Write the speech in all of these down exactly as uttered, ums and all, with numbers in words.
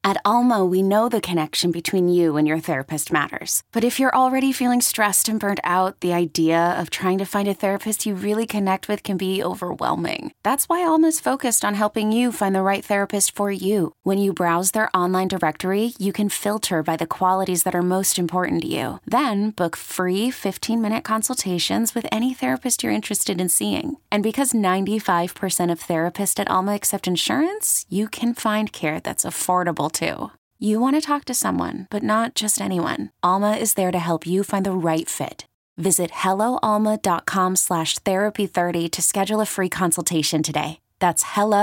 At Alma, we know the connection between you and your therapist matters. But if you're already feeling stressed and burnt out, the idea of trying to find a therapist you really connect with can be overwhelming. That's why Alma's focused on helping you find the right therapist for you. When you browse their online directory, you can filter by the qualities that are most important to you. Then book free fifteen-minute consultations with any therapist you're interested in seeing. And because ninety-five percent of therapists at Alma accept insurance, you can find care that's affordable too. You want to talk to someone, but not just anyone. Alma is there to help you find the right fit. Visit helloalma.com slash therapy 30 to schedule a free consultation today. That's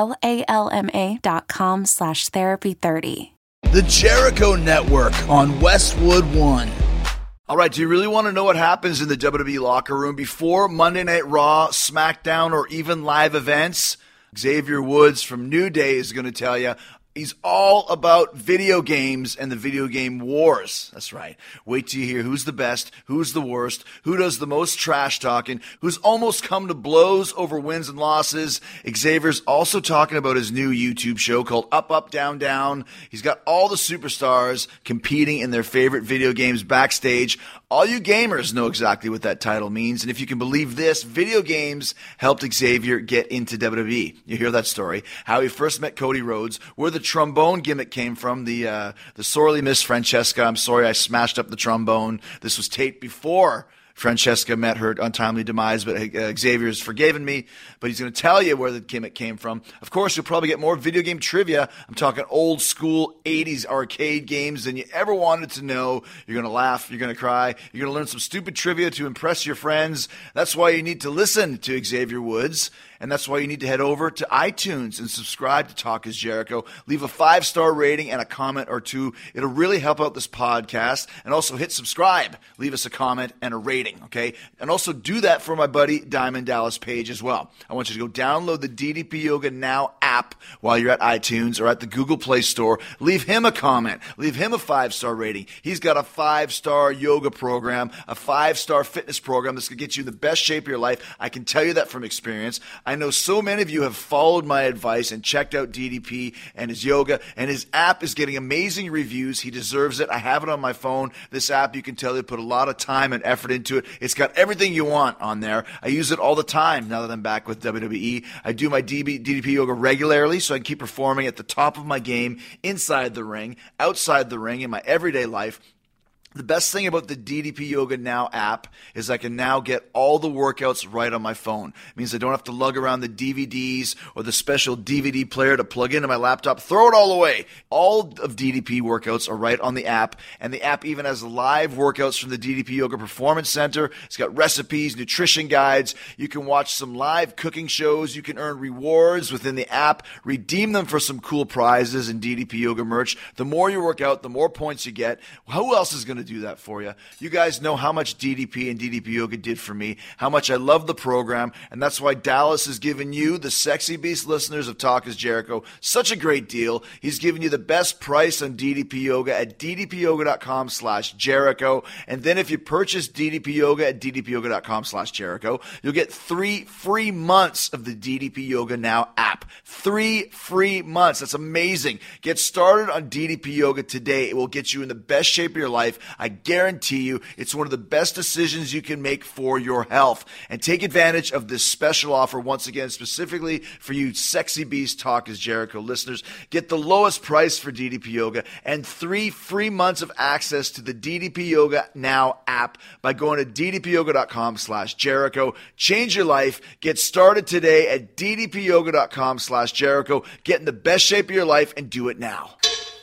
helloalma.com slash therapy 30. The Jericho Network on Westwood One. All right, do you really want to know what happens in the W W E locker room before Monday Night Raw, SmackDown, or even live events? Xavier Woods from New Day is going to tell you. He's all about video games and the video game wars. That's right. Wait till you hear who's the best, who's the worst, who does the most trash talking, who's almost come to blows over wins and losses. Xavier's also talking about his new YouTube show called Up, Up, Down, Down. He's got all the superstars competing in their favorite video games backstage. All you gamers know exactly what that title means. And if you can believe this, video games helped Xavier get into W W E. You hear that story. How he first met Cody Rhodes, where the trombone gimmick came from, the uh, the sorely missed Francesca. I'm sorry I smashed up the trombone. This was taped before Francesca met her untimely demise, but uh, Xavier has forgiven me, but he's going to tell you where the gimmick came from. Of course, you'll probably get more video game trivia. I'm talking old school eighties arcade games than you ever wanted to know. You're going to laugh. You're going to cry. You're going to learn some stupid trivia to impress your friends. That's why you need to listen to Xavier Woods. And that's why you need to head over to iTunes and subscribe to Talk is Jericho. Leave a five-star rating and a comment or two. It'll really help out this podcast. And also hit subscribe. Leave us a comment and a rating, okay? And also do that for my buddy Diamond Dallas Page as well. I want you to go download the D D P Yoga Now app while you're at iTunes or at the Google Play Store. Leave him a comment. Leave him a five-star rating. He's got a five-star yoga program, a five-star fitness program that's going to get you in the best shape of your life. I can tell you that from experience. I know so many of you have followed my advice and checked out D D P and his yoga, and his app is getting amazing reviews. He deserves it. I have it on my phone. This app, you can tell they put a lot of time and effort into it. It's got everything you want on there. I use it all the time now that I'm back with W W E. I do my D D P yoga regularly so I can keep performing at the top of my game inside the ring, outside the ring, in my everyday life. The best thing about the D D P Yoga Now app is I can now get all the workouts right on my phone. It means I don't have to lug around the D V Ds or the special D V D player to plug into my laptop. Throw it all away. All of D D P workouts are right on the app, and the app even has live workouts from the D D P Yoga Performance Center. It's got recipes, nutrition guides. You can watch some live cooking shows. You can earn rewards within the app, redeem them for some cool prizes and D D P Yoga merch. The more you work out, the more points you get. Who else is going to do that for you? You guys know how much D D P and D D P Yoga did for me, how much I love the program, and that's why Dallas has given you, the Sexy Beast listeners of Talk is Jericho, such a great deal. He's giving you the best price on D D P Yoga at ddpyoga.com slash Jericho, and then if you purchase D D P Yoga at ddpyoga.com slash Jericho, you'll get three free months of the D D P Yoga Now app. Three free months. That's amazing. Get started on D D P Yoga today. It will get you in the best shape of your life. I guarantee you it's one of the best decisions you can make for your health. And take advantage of this special offer once again, specifically for you Sexy Beast Talk is Jericho listeners. Get the lowest price for D D P Yoga and three free months of access to the D D P Yoga Now app by going to ddpyoga.com slash Jericho. Change your life. Get started today at ddpyoga.com slash Jericho. Get in the best shape of your life and do it now.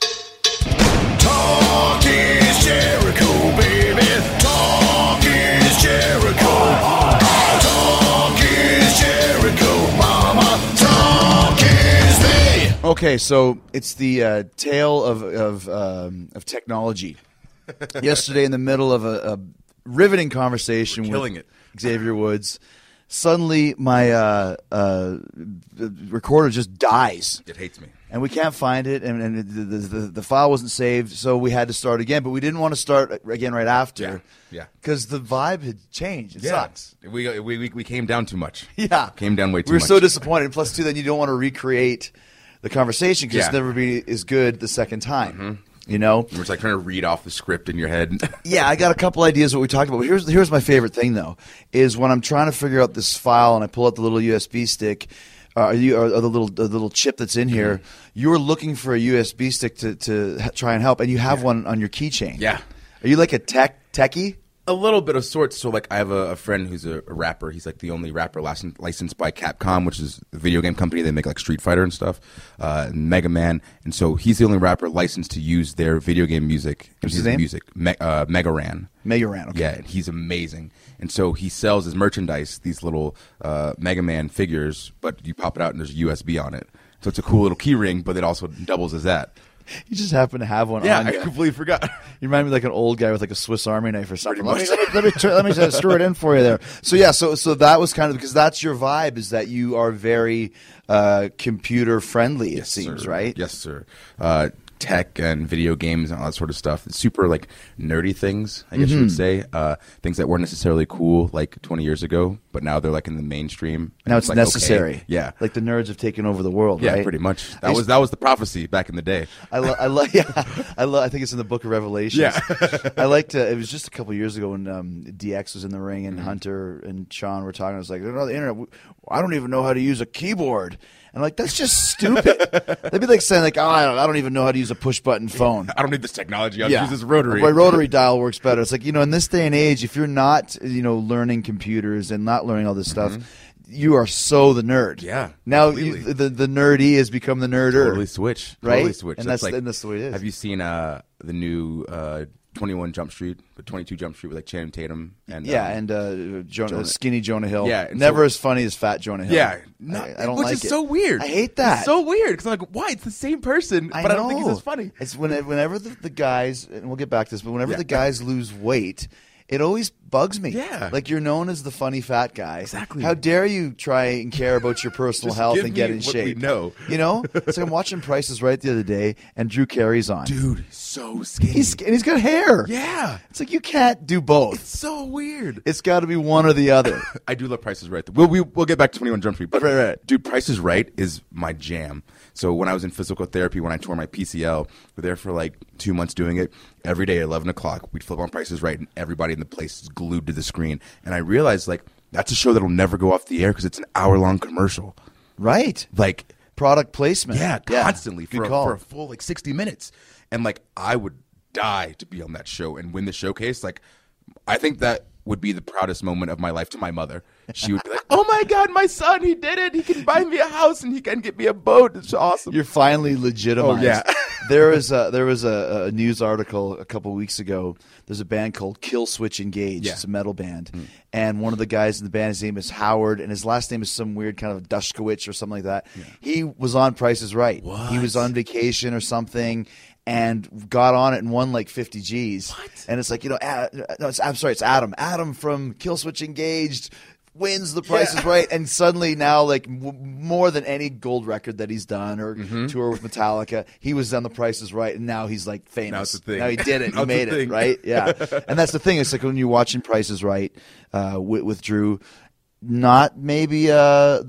Talk is Jericho, baby. Talk is Jericho. Talk is Jericho, mama. Talk is me. Okay, so it's the uh, tale of of, um, of technology. Yesterday, in the middle of a, a riveting conversation We're killing with it. Xavier Woods, suddenly my uh, uh, recorder just dies. It hates me. And we can't find it, and, and the, the, the file wasn't saved, so we had to start again. But we didn't want to start again right after. Yeah, yeah. Because the vibe had changed. It yeah. sucks. We, we we we came down too much. Yeah. Came down way too we were much. so disappointed. Plus, too, then you don't want to recreate the conversation because Yeah. never be as good the second time. Mm-hmm. You know, We're just like trying to read off the script in your head. yeah, I got a couple ideas of what we talked about. But here's here's my favorite thing though, is when I'm trying to figure out this file and I pull out the little U S B stick, uh, you, or, or the little the little chip that's in here. Mm-hmm. You're looking for a U S B stick to to ha- try and help, and you have one on your keychain. Yeah. Are you like a tech techie? A little bit of sorts. So, like, I have a, a friend who's a, a rapper. He's, like, the only rapper licensed, licensed by Capcom, which is a video game company. They make, like, Street Fighter and stuff, uh, and Mega Man. And so he's the only rapper licensed to use their video game music. What's his his name? Music. Me- uh, Mega Ran. Mega Ran, okay. Yeah, and he's amazing. And so he sells his merchandise, these little uh, Mega Man figures, but you pop it out and there's a U S B on it. So it's a cool little key ring, but it also doubles as that. You just happen to have one Yeah, on I you. completely forgot. You remind me like an old guy with like a Swiss Army knife or something. Let me, much. let me, let me, tr- let me just screw it in for you there. So yeah, so so that was kind of because that's your vibe is that you are very uh, computer friendly. It seems sir. right. Yes, sir. Uh, tech and video games and all that sort of stuff. It's super like nerdy things, I guess you would say. Uh, things that weren't necessarily cool like twenty years ago, but now they're like in the mainstream. And Now it's like, necessary. okay. Yeah. like the nerds have taken over the world. Yeah, right? pretty much. I That used- was that was the prophecy back in the day. I love, I love, yeah, I love. I think it's in the Book of Revelations. Yeah. I liked. Uh, it was just a couple years ago when um, D X was in the ring Mm-hmm. and Hunter and Sean were talking. I was like, "Oh, the internet. I don't even know how to use a keyboard." And like, that's just stupid. They'd be like saying, like, "Oh, I don't, I don't even know how to use a push button phone." I don't need this technology. I'll use this rotary. My rotary dial works better. It's like, you know, in this day and age, if you're not, you know, learning computers and not learning all this stuff, you are so the nerd. Mm-hmm. Yeah, Now you, completely. the the nerdy has become the nerder. Totally switch. Right? Totally switch. And that's- and that's the way it is. Have you seen uh, the new uh, twenty-one Jump Street, but twenty-two Jump Street with like Channing Tatum and Yeah, um, and uh, Jonah, Jonah- skinny Jonah Hill. Yeah, and never so- as funny as fat Jonah Hill. Yeah, I, not- I don't which like is it. so weird. I hate that. It's so weird because I'm like, why? It's the same person, but I don't think he's know. as funny. It's when, whenever the, the guys, and we'll get back to this, but whenever Yeah. the guys lose weight, it always bugs me. Yeah. Like you're known as the funny fat guy. Exactly. How dare you try and care about your personal Just health give and get me in what we shape? know. You know? It's like I'm watching Prices Right the other day, and Drew Carey's on. Dude, he's so skinny. He's and he's got hair. yeah, It's like you can't do both. it's so weird. It's got to be one or the other. I do love Price is Right. We'll, we, we'll get back to twenty-one Jump Street. But Right, right. Dude, Price is Right is my jam. So when I was in physical therapy, when I tore my P C L, we're there for like two months doing it. Every day at eleven o'clock, we'd flip on Price is Right, and everybody in the place is glued to the screen. And I realized, like, that's a show that'll never go off the air because it's an hour-long commercial. Right. Like, Product placement. yeah, constantly Good for a, call. for a full, like, sixty minutes. And, like, I would die to be on that show and win the showcase. Like, I think that would be the proudest moment of my life to my mother. She would be like, oh my God, my son, he did it. He can buy me a house and he can get me a boat. It's awesome. You're finally legitimized. Oh, yeah. there was a, there was a, a news article a couple weeks ago. There's a band called Kill Switch Engage. Yeah. It's a metal band, and one of the guys in the band, his name is Howard, and his last name is some weird kind of Dushkowitz or something like that. He was on Price is Right. What? He was on vacation or something. And got on it and won like fifty G's. What? And it's like, you know, uh, no, it's, I'm sorry, it's Adam. Adam from Kill Switch Engaged wins the Price Yeah. is Right. And suddenly now, like, w- more than any gold record that he's done or Mm-hmm. tour with Metallica, he was on the Price is Right. And now he's like famous. Now it's a thing. Now he did it. He Now it's a made it, thing. right? Yeah. And that's the thing. It's like when you're watching Price is Right uh, with, with Drew, not maybe a, a,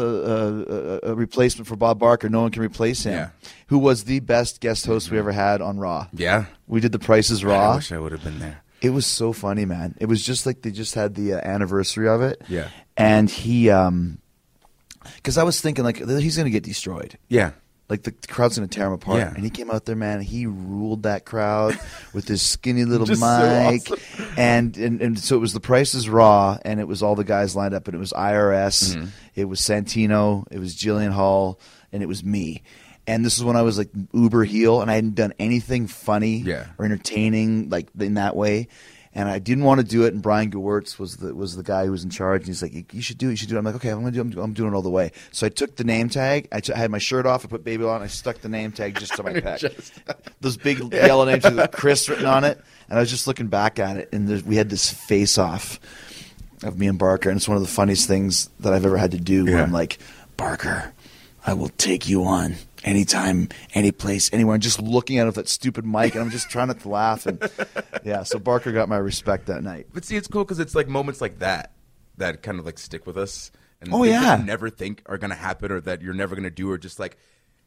a, a replacement for Bob Barker. No one can replace him. Yeah. Who was the best guest host we ever had on Raw. Yeah. We did the Prices I Raw. wish I would have been there. It was so funny, man. It was just like they just had the uh, anniversary of it. Yeah. And he, um, because I was thinking like he's gonna get destroyed. Yeah. Like the, the crowd's gonna tear him apart. Yeah. And he came out there, man. And he ruled that crowd with his skinny little Just so mic. awesome. and, and and so it was the Price is Raw, and it was all the guys lined up, and it was I R S, Mm-hmm. it was Santino, it was Jillian Hall, and it was me. And this is when I was like uber heel, and I hadn't done anything funny Yeah. or entertaining like in that way. And I didn't want to do it. And Brian Gewirtz was the was the guy who was in charge. And he's like, "You should do it. You should do it." I'm like, "Okay, I'm gonna do. I'm, I'm doing it all the way." So I took the name tag. I, t- I had my shirt off. I put Baby on. I stuck the name tag just to my pec. Those big yellow names with Chris written on it. And I was just looking back at it, and there's- we had this face off of me and Barker, and it's one of the funniest things that I've ever had to do. Where Yeah. I'm like, "Barker, I will take you on." Anytime, any place, anywhere. I'm just looking at it with that stupid mic, and I'm just trying not to laugh. And yeah, so Barker got my respect that night. But see, it's cool because it's like moments like that that kind of like stick with us. And Oh, things yeah. that you never think are going to happen or that you're never going to do or just like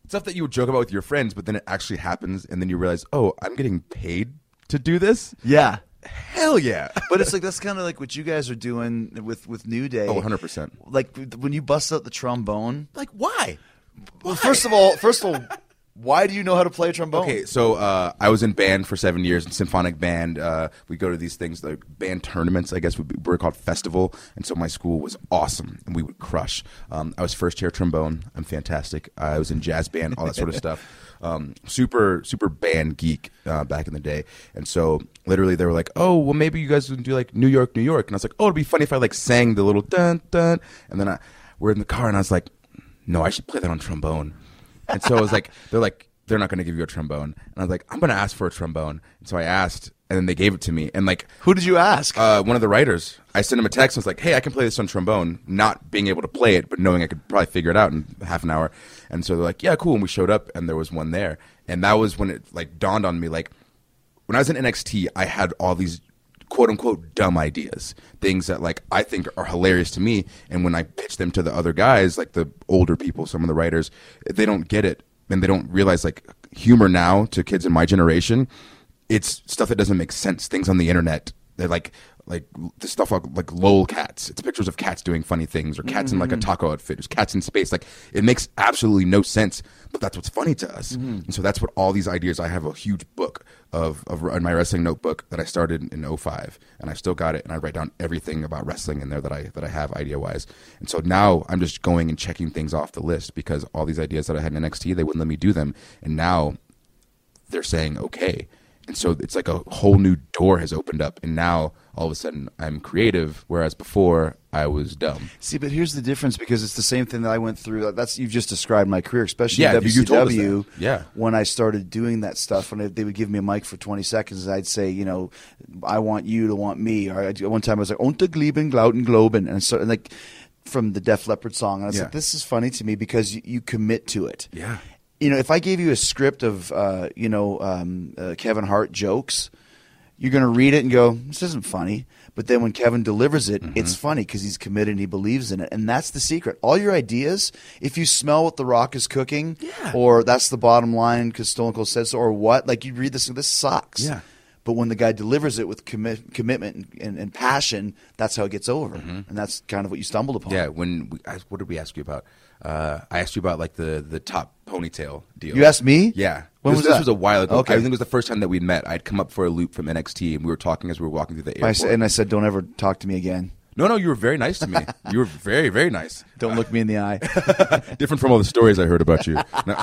stuff that you would joke about with your friends, but then it actually happens, and then you realize, oh, I'm getting paid to do this. Yeah. Hell yeah. But it's like that's kind of like what you guys are doing with, with New Day. Oh, one hundred percent. Like when you bust out the trombone. Like, why? Well, first of all, first of all, why do you know how to play a trombone? Okay, so uh, I was in band for seven years, in symphonic band. Uh, we go to these things, like band tournaments, I guess we were called festival. And so my school was awesome, and we would crush. Um, I was first chair trombone. I'm fantastic. I was in jazz band, all that sort of stuff. Um, super, super band geek uh, back in the day. And so literally they were like, oh, well, maybe you guys would do like New York, New York. And I was like, oh, it'd be funny if I like sang the little dun, dun. And then I, we're in the car, and I was like, no, I should play that on trombone. And so I was like, they're like, they're not going to give you a trombone. And I was like, I'm going to ask for a trombone. And so I asked, and then they gave it to me. And like, who did you ask? Uh, one of the writers. I sent him a text and was like, hey, I can play this on trombone, not being able to play it, but knowing I could probably figure it out in half an hour. And so they're like, yeah, cool. And we showed up, and there was one there. And that was when it like dawned on me, like, when I was in N X T, I had all these quote unquote dumb ideas, things that like I think are hilarious to me. And when I pitch them to the other guys, like the older people, some of the writers, they don't get it. And they don't realize like humor now to kids in my generation, it's stuff that doesn't make sense. Things on the internet, they're like like the stuff like, like lol cats. It's pictures of cats doing funny things, or cats mm-hmm. in like a taco outfit, or cats in space. Like it makes absolutely no sense, but that's what's funny to us. Mm-hmm. And so that's what all these ideas. I have a huge book of of in my wrestling notebook that I started in oh five, and I still got it, and I write down everything about wrestling in there that I that I have idea wise. And so now I'm just going and checking things off the list, because all these ideas that I had in N X T, they wouldn't let me do them, and now they're saying okay. And so it's like a whole new door has opened up, and now all of a sudden I'm creative, whereas before I was dumb. See, but here's the difference, because it's the same thing that I went through. That's you've just described my career, especially yeah, in W C W. You told us that. Yeah. When I started doing that stuff, when they would give me a mic for twenty seconds, I'd say, you know, I want you to want me. Or I'd, one time I was like, "Unter Glieben, Glauten, Globen," and so and like from the Def Leppard song. And I was yeah. like, this is funny to me because you, you commit to it. Yeah. You know, if I gave you a script of, uh, you know, um, uh, Kevin Hart jokes, you're going to read it and go, this isn't funny. But then when Kevin delivers it, mm-hmm. it's funny because he's committed and he believes in it. And that's the secret. All your ideas, if you smell what The Rock is cooking, yeah. or that's the bottom line because Stone Cold says so, or what, like you read this, this sucks. Yeah. But when the guy delivers it with commi- commitment and, and, and passion, that's how it gets over. Mm-hmm. And that's kind of what you stumbled upon. Yeah. When we, what did we ask you about? Uh, I asked you about like the, the top ponytail deal. You asked me? Yeah. When this, was this that? was a while ago. Okay. I think it was the first time that we'd met. I'd come up for a loop from N X T, and we were talking as we were walking through the airport. I said, and I said, don't ever talk to me again. No, no, you were very nice to me. You were very, very nice. Don't look me in the eye. Different from all the stories I heard about you. No.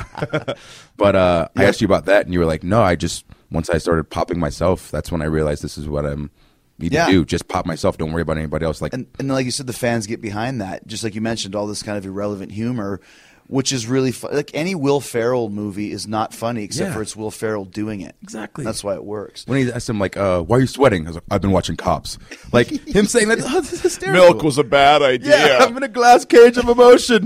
But uh, yeah. I asked you about that, and you were like, no, I just, once I started popping myself, that's when I realized this is what I'm need yeah. to do. Just pop myself. Don't worry about anybody else. Like, and, and like you said, the fans get behind that. Just like you mentioned, all this kind of irrelevant humor, which is really fun. Like any Will Ferrell movie is not funny except yeah. for it's Will Ferrell doing it. Exactly. That's why it works. When he asked him, like, uh, why are you sweating? I was like, I've been watching Cops. Like, him saying that, oh, this is hysterical. Milk was a bad idea. Yeah, I'm in a glass cage of emotion.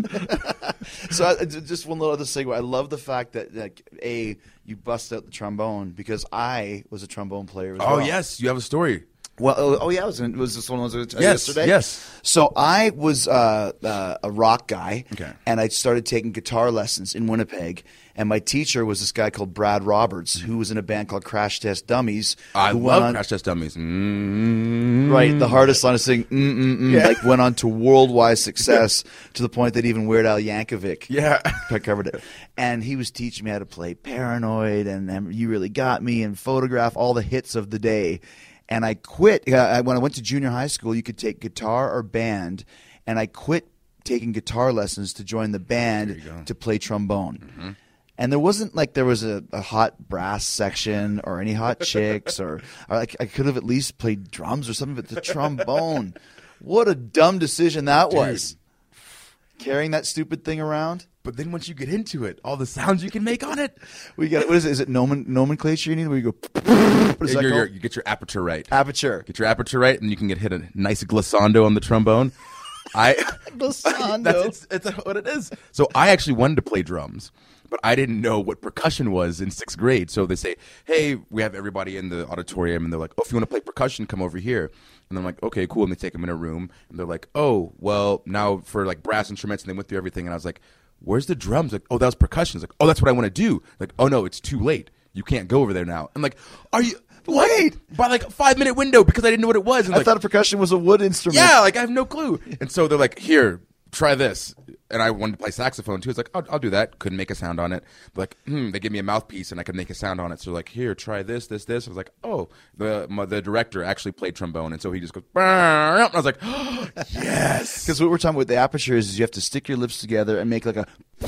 So I, just one little other segue. I love the fact that, like, A, you bust out the trombone because I was a trombone player as oh, well. yes. You have a story. Well, oh, oh yeah, was, it, was this one was it yes, yesterday? Yes. So I was uh, uh, a rock guy, okay. and I started taking guitar lessons in Winnipeg. And my teacher was this guy called Brad Roberts, who was in a band called Crash Test Dummies. I who love on, Crash Test Dummies. Mm-hmm. Right, the hardest song to sing. Mm-mm-mm, Yeah. Like went on to worldwide success to the point that even Weird Al Yankovic Yeah. covered it. And he was teaching me how to play Paranoid and, and You Really Got Me and Photograph, all the hits of the day. And I quit. Uh, when I went to junior high school, you could take guitar or band, and I quit taking guitar lessons to join the band to play trombone. Mm-hmm. And there wasn't like there was a, a hot brass section or any hot chicks, or, or like I could have at least played drums or something, but the trombone, what a dumb decision that Dude. was. Carrying that stupid thing around. But then once you get into it, all the sounds you can make on it. We got what is it? Is it nomen, nomenclature you need? Where you go? What is that You're- you're- called? you get your aperture right. Aperture. Get your aperture right, and you can get hit a nice glissando on the trombone. I Glissando. That's it's, it's what it is. So I actually wanted to play drums, but I didn't know what percussion was in sixth grade. So they say, "Hey, we have everybody in the auditorium," and they're like, "Oh, if you want to play percussion, come over here." And I'm like, "Okay, cool." And they take them in a room, and they're like, "Oh, well, now for like brass instruments," and they went through everything, and I was like, where's the drums? Like, oh, that was percussion. It's like, oh, that's what I want to do. Like, oh no, it's too late. You can't go over there now. I'm like, are you? Wait, by like a five minute window because I didn't know what it was. And I like, thought a percussion was a wood instrument. Yeah, like I have no clue. And so they're like, here, try this. And I wanted to play saxophone too. It's like, I'll, I'll do that. Couldn't make a sound on it. But like, hmm, they gave me a mouthpiece and I could make a sound on it. So like, here, try this, this, this. I was like, oh, the my, the director actually played trombone, and so he just goes, and I was like, oh, yes. Because what we're talking about with the aperture is, is you have to stick your lips together and make like a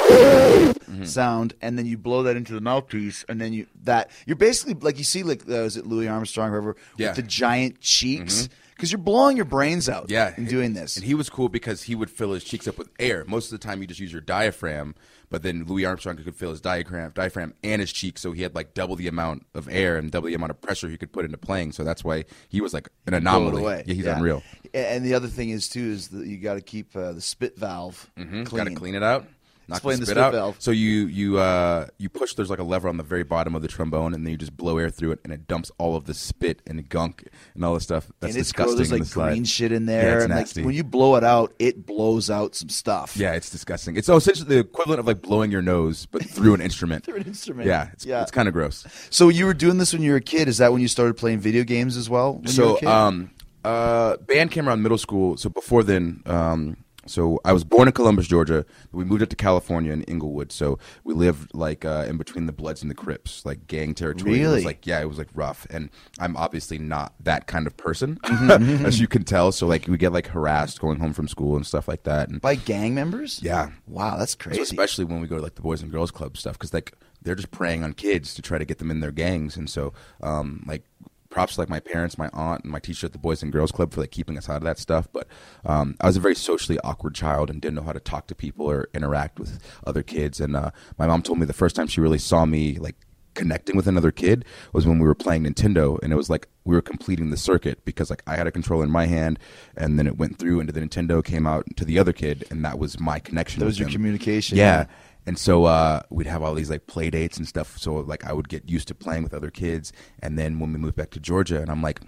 mm-hmm. sound, and then you blow that into the mouthpiece, and then you that you're basically like you see like uh, is it Louis Armstrong or whoever yeah. with the giant cheeks. Mm-hmm. Because you're blowing your brains out yeah. in doing this. And he was cool because he would fill his cheeks up with air. Most of the time you just use your diaphragm, but then Louis Armstrong could fill his diaphragm, diaphragm and his cheeks, so he had like double the amount of air and double the amount of pressure he could put into playing. So that's why he was like an anomaly. Away. Yeah, he's yeah. unreal. And the other thing is, too, is that you got to keep uh, the spit valve mm-hmm. clean. Got to clean it out. Knock Explain the spit, the spit out. valve. So you you uh, you push. There's like a lever on the very bottom of the trombone, and then you just blow air through it, and it dumps all of the spit and gunk and all this stuff. That's and it's disgusting. There's like in the slide. green shit in there. Yeah, it's and nasty. Like, when you blow it out, it blows out some stuff. Yeah, it's disgusting. It's oh, essentially the equivalent of like blowing your nose, but through an instrument. Through an instrument. Yeah, it's, yeah. it's kind of gross. So you were doing this when you were a kid. Is that when you started playing video games as well? When you were So a kid? um, uh, band came around middle school. So before then, um. So I was born in Columbus, Georgia. We moved up to California in Inglewood. So we lived like uh, in between the Bloods and the Crips, like gang territory. Really? It was like, yeah, it was like rough. And I'm obviously not that kind of person, Mm-hmm, as you can tell. So like we get like harassed going home from school and stuff like that. And by gang members? yeah, Wow, that's so crazy. especially when we go to like the Boys and Girls Club stuff, because like they're just preying on kids to try to get them in their gangs. And so um, like. Props to like my parents, my aunt, and my teacher at the Boys and Girls Club for like keeping us out of that stuff. But um, I was a very socially awkward child and didn't know how to talk to people or interact with other kids. And uh, my mom told me the first time she really saw me like connecting with another kid was when we were playing Nintendo, and it was like we were completing the circuit because like I had a controller in my hand, and then it went through into the Nintendo, came out to the other kid, and that was my connection. That with was your them. communication. Yeah. And so uh, we'd have all these like play dates and stuff. So like I would get used to playing with other kids. And then when we moved back to Georgia, and I'm like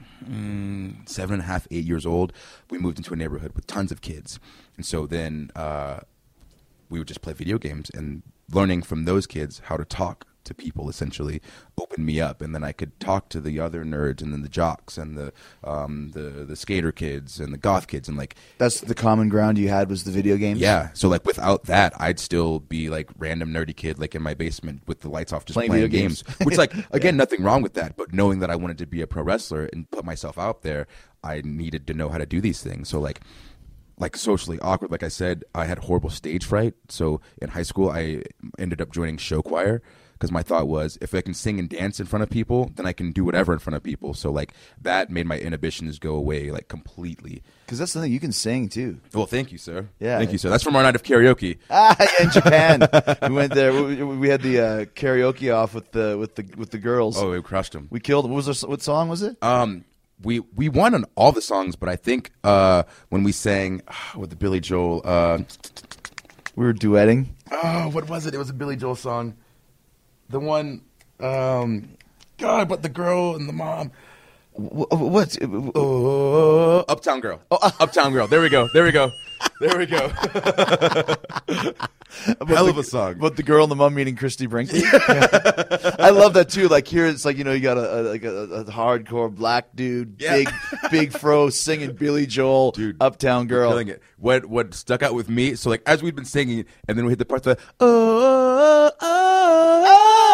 mm, seven and a half, eight years old, we moved into a neighborhood with tons of kids. And so then uh, we would just play video games, and learning from those kids how to talk to people essentially opened me up, and then I could talk to the other nerds and then the jocks and the um, the the skater kids and the goth kids, and like That's the common ground you had was the video games? yeah. So like without that, I'd still be like random nerdy kid like in my basement with the lights off just Playing playing, video games. games. Which like again, nothing wrong with that, but knowing that I wanted to be a pro wrestler and put myself out there, I needed to know how to do these things. So like like socially awkward, like I said, I had horrible stage fright. So in high school, I ended up joining show choir. Because my thought was, if I can sing and dance in front of people, then I can do whatever in front of people. So like that made my inhibitions go away like completely. Because that's the thing, you can sing too. Well, thank you, sir. Yeah. Thank you, sir. That's from our night of karaoke. Ah, in Japan, we went there. We, we had the uh, karaoke off with the with the with the girls. Oh, we crushed them. We killed. What was our, what song was it? Um, we we won on all the songs, but I think uh, when we sang uh, with the Billy Joel, uh, We were duetting. oh, what was it? It was a Billy Joel song. The one, um, God, but the girl and the mom. What? what? Oh, Uptown Girl. Oh, Uptown Girl. There we go. There we go. There we go. Hell of a song. But the girl and the mom meeting Christy Brinkley. I love that too. Like here, it's like you know you got a, a like a, a hardcore black dude, Yeah. big big fro singing Billy Joel, Dude, Uptown Girl. Killing it. What what stuck out with me? So like as we'd been singing, and then we hit the part that oh, oh, oh,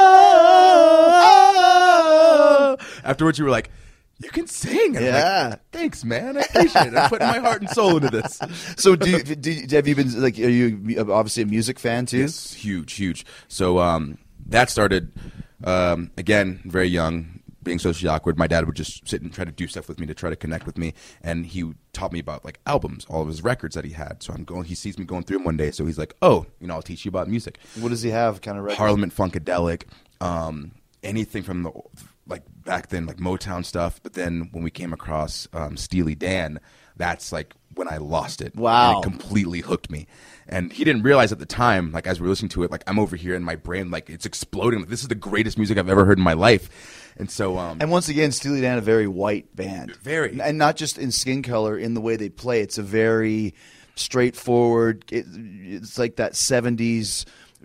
oh, oh. Afterwards, you were like, "You can sing." And I'm Yeah. like, thanks, man. I appreciate it. I'm putting my heart and soul into this. So do you, do you, have you been like? Are you obviously a music fan too? Yes, huge, huge. So um, that started um, again very young, being socially awkward. My dad would just sit and try to do stuff with me to try to connect with me, and he taught me about like albums, all of his records that he had. So I'm going. He sees me going through them one day, so he's like, "Oh, you know, I'll teach you about music." What does he have? Kind of record? Parliament Funkadelic, um, anything from the like back then, like Motown stuff. But then when we came across um, Steely Dan, that's like when I lost it. Wow. And it completely hooked me. And he didn't realize at the time, like as we were listening to it, like I'm over here in my brain, like it's exploding. Like, this is the greatest music I've ever heard in my life. And so, um, And once again, Steely Dan, a very white band. Very. And not just in skin color, in the way they play. It's a very, straightforward. It, it's like that seventies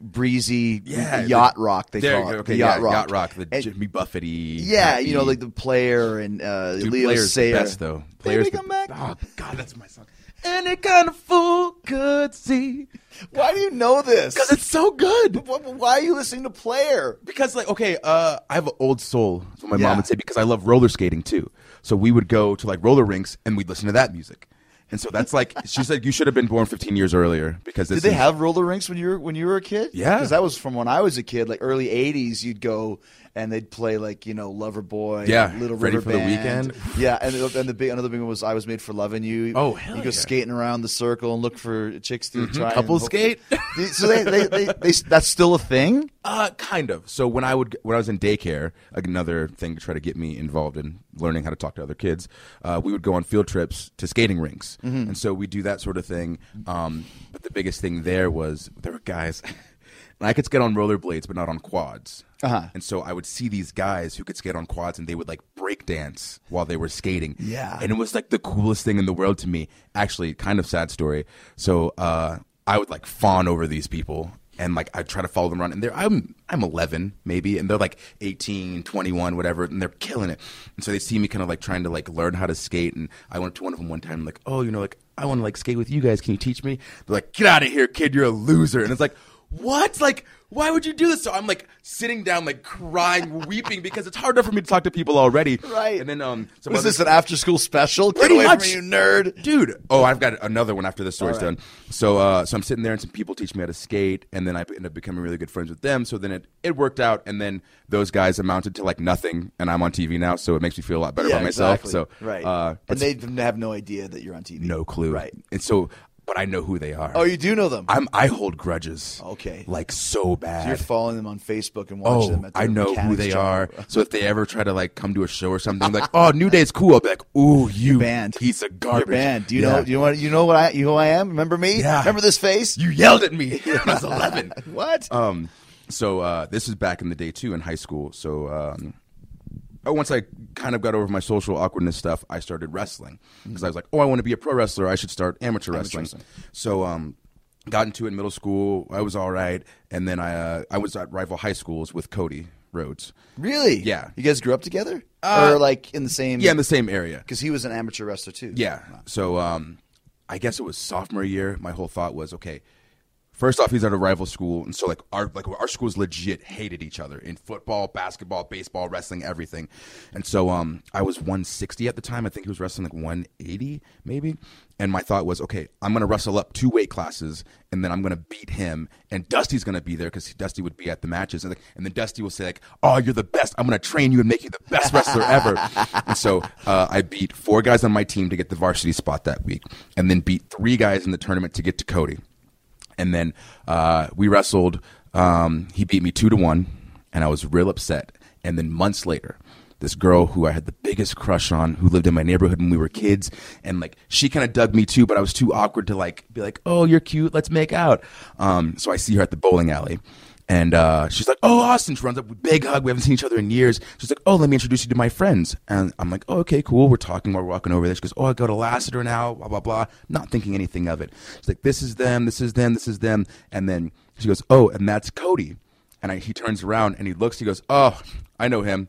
breezy Yeah, yacht the- rock. They There, call it okay, the yeah, yacht rock. yacht rock, the And- Jimmy Buffett-y. Yeah, you know, happy- like the Player and uh, Dude, Leo Player's Sayer. the best though. Player's Baby, the, come back. Oh God, that's my song. Any kind of fool could see. Why do you know this? Because it's so good. Wh- wh- Why are you listening to Player? Because like okay, uh, I have an old soul. That's what my Yeah. mom would say. Because I love roller skating too. So we would go to like roller rinks and we'd listen to that music. And so that's like she's like, you should have been born fifteen years earlier because this Did they is- have roller rinks when you were when you were a kid? Yeah. because that was from when I was a kid, like early eighties. You'd go and they'd play like you know Loverboy, Yeah, Little Ready River for the Band. Weekend. Yeah, and the- and the big another big one was I Was Made for Loving You. Oh, hell You go yeah. skating around the circle and look for chicks to try. and Couple hope- skate. So they, they, they, they that's still a thing. Uh, kind of. So when I would when I was in daycare, another thing to try to get me involved in learning how to talk to other kids, uh, we would go on field trips to skating rinks, Mm-hmm. and so we do that sort of thing. Um, but the biggest thing there was there were guys, and I could skate on rollerblades, but not on quads. Uh-huh. And so I would see these guys who could skate on quads, and they would like break dance while they were skating. Yeah. and it was like the coolest thing in the world to me. Actually, kind of sad story. So uh, I would like fawn over these people. And like I try to follow them around, and they're I'm I'm eleven maybe, and they're like eighteen, twenty-one, whatever, and they're killing it. And so they see me kind of like trying to like learn how to skate, and I went to one of them one time, like, oh, you know, like I want to like skate with you guys. Can you teach me? They're like, get out of here, kid, you're a loser. And it's like, what? Like, why would you do this? So I'm like sitting down, like crying, weeping because it's hard enough for me to talk to people already. Right. And then um, some Was other- this an after school special? Get Pretty away much. from me, you nerd. Dude. Oh, I've got another one after this story's All right. done. So uh, so I'm sitting there and some people teach me how to skate, and then I ended up becoming really good friends with them. So then it, it worked out, and then those guys amounted to like nothing, and I'm on T V now, so it makes me feel a lot better Yeah, about myself. exactly. So right, uh, but and they have no idea that you're on T V. no clue. Right. And so, but I know who they are. Oh, you do know them. I'm I hold grudges. Okay. Like so bad. So you're following them on Facebook and watching Oh, them at their I know who mechanics they job. are. So if they ever try to like come to a show or something, I'm like, "Oh, New Day's cool." I'll be like, "Ooh, you banned. piece of You're garbage." banned. Do you Yeah. know? You know what? You know what I? You know who I am? Remember me? Yeah. Remember this face? You yelled at me when I was eleven. What? Um, so uh, this is back in the day too, in high school. So um, oh, once I kind of got over my social awkwardness stuff, I started wrestling because I was like, "Oh, I want to be a pro wrestler. I should start amateur, wrestling." wrestling. So um, got into it in middle school. I was all right, and then I uh, I was at rival high schools with Cody Rhodes. Really? Yeah. You guys grew up together, Uh, or like in the same? Yeah, in the same area. because he was an amateur wrestler too. Yeah. So um, I guess it was sophomore year. My whole thought was, okay, first off, he's at a rival school, and so like our like our schools legit hated each other in football, basketball, baseball, wrestling, everything. And so um, I was one sixty at the time. I think he was wrestling like one eighty maybe. And my thought was, okay, I'm gonna wrestle up two weight classes, and then I'm gonna beat him. And Dusty's gonna be there because Dusty would be at the matches, and, like, and then Dusty will say like, "Oh, you're the best. I'm gonna train you and make you the best wrestler ever." And so uh, I beat four guys on my team to get the varsity spot that week, and then beat three guys in the tournament to get to Cody. And then uh, we wrestled. Um, he beat me two to one, and I was real upset. And then months later, this girl who I had the biggest crush on, who lived in my neighborhood when we were kids, and like she kind of dug me too, but I was too awkward to like be like, "Oh, you're cute. Let's make out." Um, so I see her at the bowling alley. And uh, she's like, "Oh, Austin." She runs up with a big hug. We haven't seen each other in years. She's like, "Oh, let me introduce you to my friends." And I'm like, "Oh, okay, cool." We're talking while we're walking over there. She goes, "Oh, I go to Lassiter now, blah, blah, blah." Not thinking anything of it. She's like, "This is them, this is them, this is them." And then she goes, "Oh, and that's Cody." And I, he turns around and he looks. He goes, "Oh, I know him.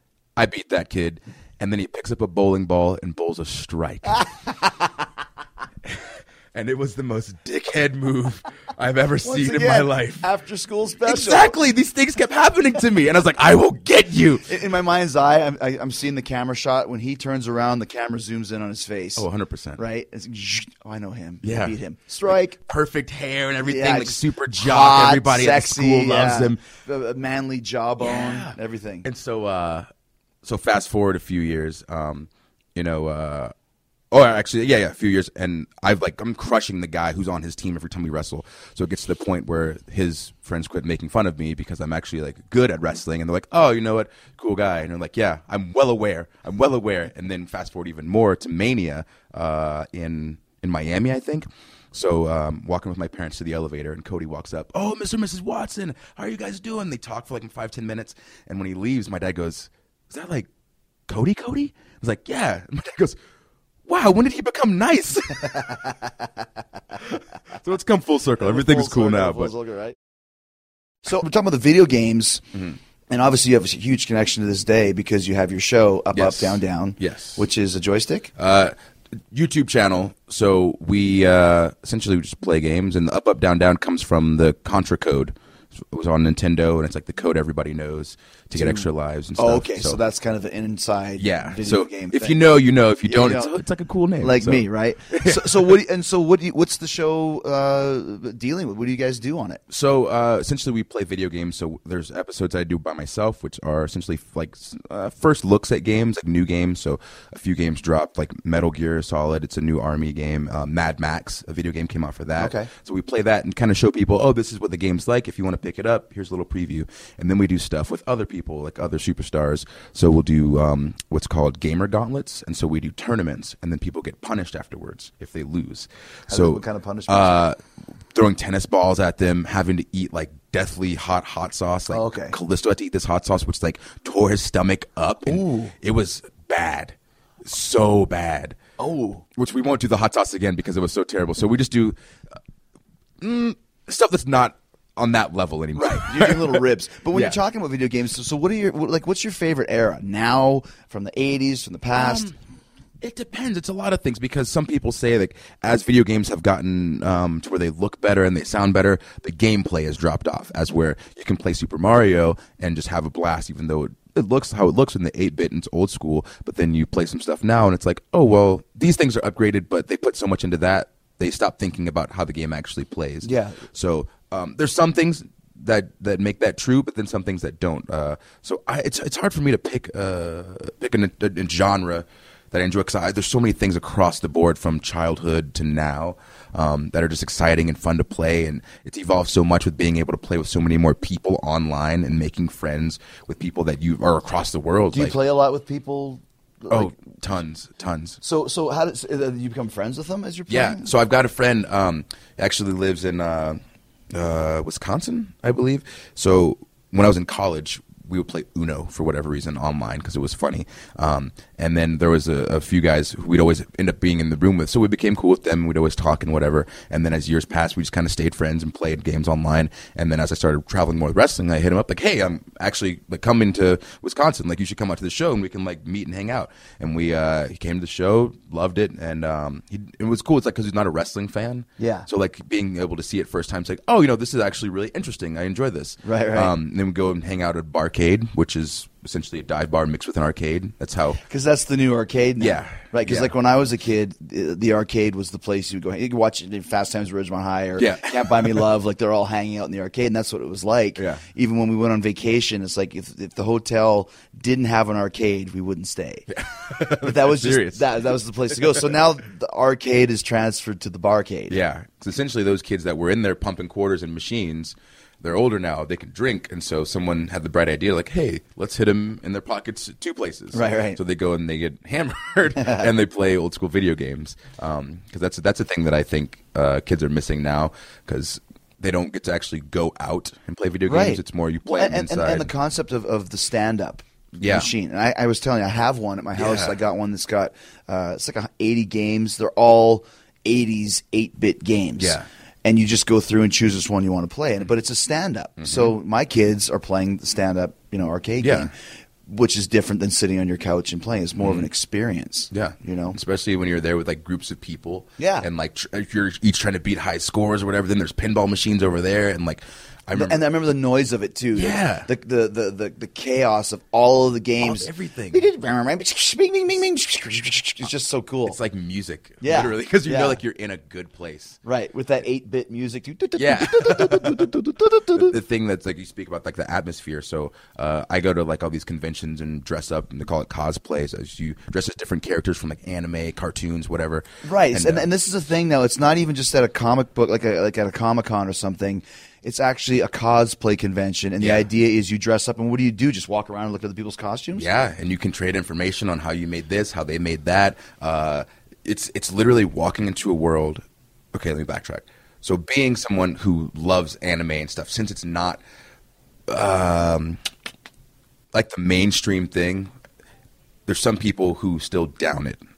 I beat that kid." And then he picks up a bowling ball and bowls a strike. And it was the most dickhead move I've ever Once seen in again, my life. After school special. Exactly. These things kept happening to me. And I was like, "I will get you." In, in my mind's eye, I'm, I, I'm seeing the camera shot. When he turns around, the camera zooms in on his face. Oh, one hundred percent. Right? It's, oh, I know him. I Yeah. beat him. Strike. Perfect hair and everything. Yeah, like just super jock. hot, Everybody sexy, at the school loves yeah. him. A, a manly jawbone. Yeah. Everything. And so, uh, so fast forward a few years, um, you know, uh, oh, actually, yeah, yeah, a few years, and I've like I'm crushing the guy who's on his team every time we wrestle. So it gets to the point where his friends quit making fun of me because I'm actually like good at wrestling, and they're like, "Oh, you know what, cool guy," and I'm like, "Yeah, I'm well aware, I'm well aware." And then fast forward even more to Mania uh, in in Miami, I think. So um, walking with my parents to the elevator, and Cody walks up. "Oh, Mister and Missus Watson, how are you guys doing?" They talk for like five, ten minutes, and when he leaves, my dad goes, "Is that like Cody? Cody?" I was like, "Yeah." And my dad goes, wow, when did he become nice? So it's come full circle. Everything is cool circle, now. full But circle, right? So we're talking about the video games, mm-hmm. and obviously you have a huge connection to this day because you have your show Up, Yes. Up, Down, Down. Yes. Which is a joystick? Uh, YouTube channel. So we uh, essentially we just play games, and the Up Up Down Down comes from the Contra code. It was on Nintendo, and it's like the code everybody knows to get extra lives and stuff. Oh, okay. So, that's kind of an inside yeah. video So game if thing. you know, you know. If you Yeah, don't, you it's, know. it's like a cool name. Like so. me, right? so, so what? Do you, and so what? Do you, what's the show uh, dealing with? What do you guys do on it? So uh, essentially, we play video games. So there's episodes I do by myself, which are essentially like uh, first looks at games, like new games. So a few games dropped, like Metal Gear Solid. It's a new army game. Uh, Mad Max, a video game, came out for that. Okay. So we play that and kind of show people, oh, this is what the game's like. If you want to pick it up, here's a little preview. And then we do stuff with other people, like other superstars. So we'll do um, what's called gamer gauntlets, and so we do tournaments, and then people get punished afterwards if they lose. How- so what kind of punishment? Uh, throwing tennis balls at them, having to eat like deathly hot hot sauce. Like Oh, okay. Callisto had to eat this hot sauce, which like tore his stomach up. And Ooh. it was bad, so bad. Oh. Which we won't do the hot sauce again because it was so terrible. So we just do uh, mm, stuff that's not on that level anymore. Right, you're doing little ribs. But when Yeah. you're talking about video games, so, so what are your what- like? What's your favorite era now, from the eighties, from the past? Um, It depends. It's a lot of things because some people say that as video games have gotten um, to where they look better and they sound better, the gameplay has dropped off. As where you can play Super Mario and just have a blast, even though it, it looks how it looks in the eight bit and it's old school. But then you play some stuff now and it's like, oh well, these things are upgraded, but they put so much into that they stop thinking about how the game actually plays. Yeah. So um, there's some things that that make that true, but then some things that don't. Uh, so I, it's it's hard for me to pick uh, pick a, a, a genre that I enjoy because there's so many things across the board from childhood to now um, that are just exciting and fun to play, and it's evolved so much with being able to play with so many more people online and making friends with people that you are across the world. Do you like, play a lot with people? Oh, like- tons, tons. so so how does uh, you become friends with them as you're playing? Yeah, so I've got a friend um actually lives in uh, uh, Wisconsin, I believe. So when I was in college, we would play Uno for whatever reason online because it was funny. Um, and then there was a, a few guys who we'd always end up being in the room with. So we became cool with them. We'd always talk and whatever. And then as years passed, we just kind of stayed friends and played games online. And then as I started traveling more with wrestling, I hit him up like, hey, I'm actually like coming to Wisconsin. Like you should come out to the show and we can like meet and hang out. And we uh, he came to the show, loved it. And um, he, it was cool. It's like because he's not a wrestling fan. Yeah. So like being able to see it first time, it's like, oh, you know, this is actually really interesting. I enjoy this. Right, right. Um, and then we go and hang out at Barcade, which is essentially a dive bar mixed with an arcade. That's how. Because that's the new arcade now. Yeah. Right, because Yeah. like when I was a kid, the the arcade was the place you would go. You could watch it in Fast Times at Ridgemont High or Yeah. Can't Buy Me Love. Like they're all hanging out in the arcade, and that's what it was like. Yeah. Even when we went on vacation, it's like if, if the hotel didn't have an arcade, we wouldn't stay. But that was Serious. just that, that was the place to go. So now the arcade is transferred to the barcade. Yeah. Because essentially those kids that were in there pumping quarters in machines, they're older now. They can drink. And so someone had the bright idea like, hey, let's hit them in their pockets two places. Right, right. So they go and they get hammered and they play old school video games. Because that's, that's a thing that I think uh, kids are missing now because they don't get to actually go out and play video games. Right. It's more you play Well, them and, and, inside. and the concept of, of the stand-up Yeah. machine. And I, I was telling you, I have one at my house. Yeah. I got one that's got uh, it's like a eighty games. They're all eighties eight-bit games. Yeah. And you just go through and choose which one you want to play. And but it's a stand-up. So my kids are playing the stand-up, you know, arcade Yeah. game, which is different than sitting on your couch and playing. It's more of an experience. Yeah, You know. especially when you're there with like groups of people. Yeah. and like tr- if you're each trying to beat high scores or whatever, then there's pinball machines over there, and like I remember, And I remember the noise of it too. The- Yeah. the the the the, the chaos of all of the games, All- everything. It's just so cool. it's like music, Yeah. literally, because you Yeah. know like you're in a good place. Right, with that eight-bit music. Yeah, the, the thing that's like you speak about like the atmosphere. So uh, I go to like all these conventions and dress up, and they call it cosplays. As you dress as different characters from like anime, cartoons, whatever. Right, and, uh, and this is the thing now. It's not even just at a comic book, like a, like at a Comic Con or something. It's actually a cosplay convention, and the Yeah. idea is you dress up, and what do you do? Just walk around and look at the people's costumes? Yeah, and you can trade information on how you made this, how they made that. Uh, it's it's literally walking into a world. Okay, let me backtrack. So being someone who loves anime and stuff, since it's not um, like the mainstream thing, there's some people who still down it.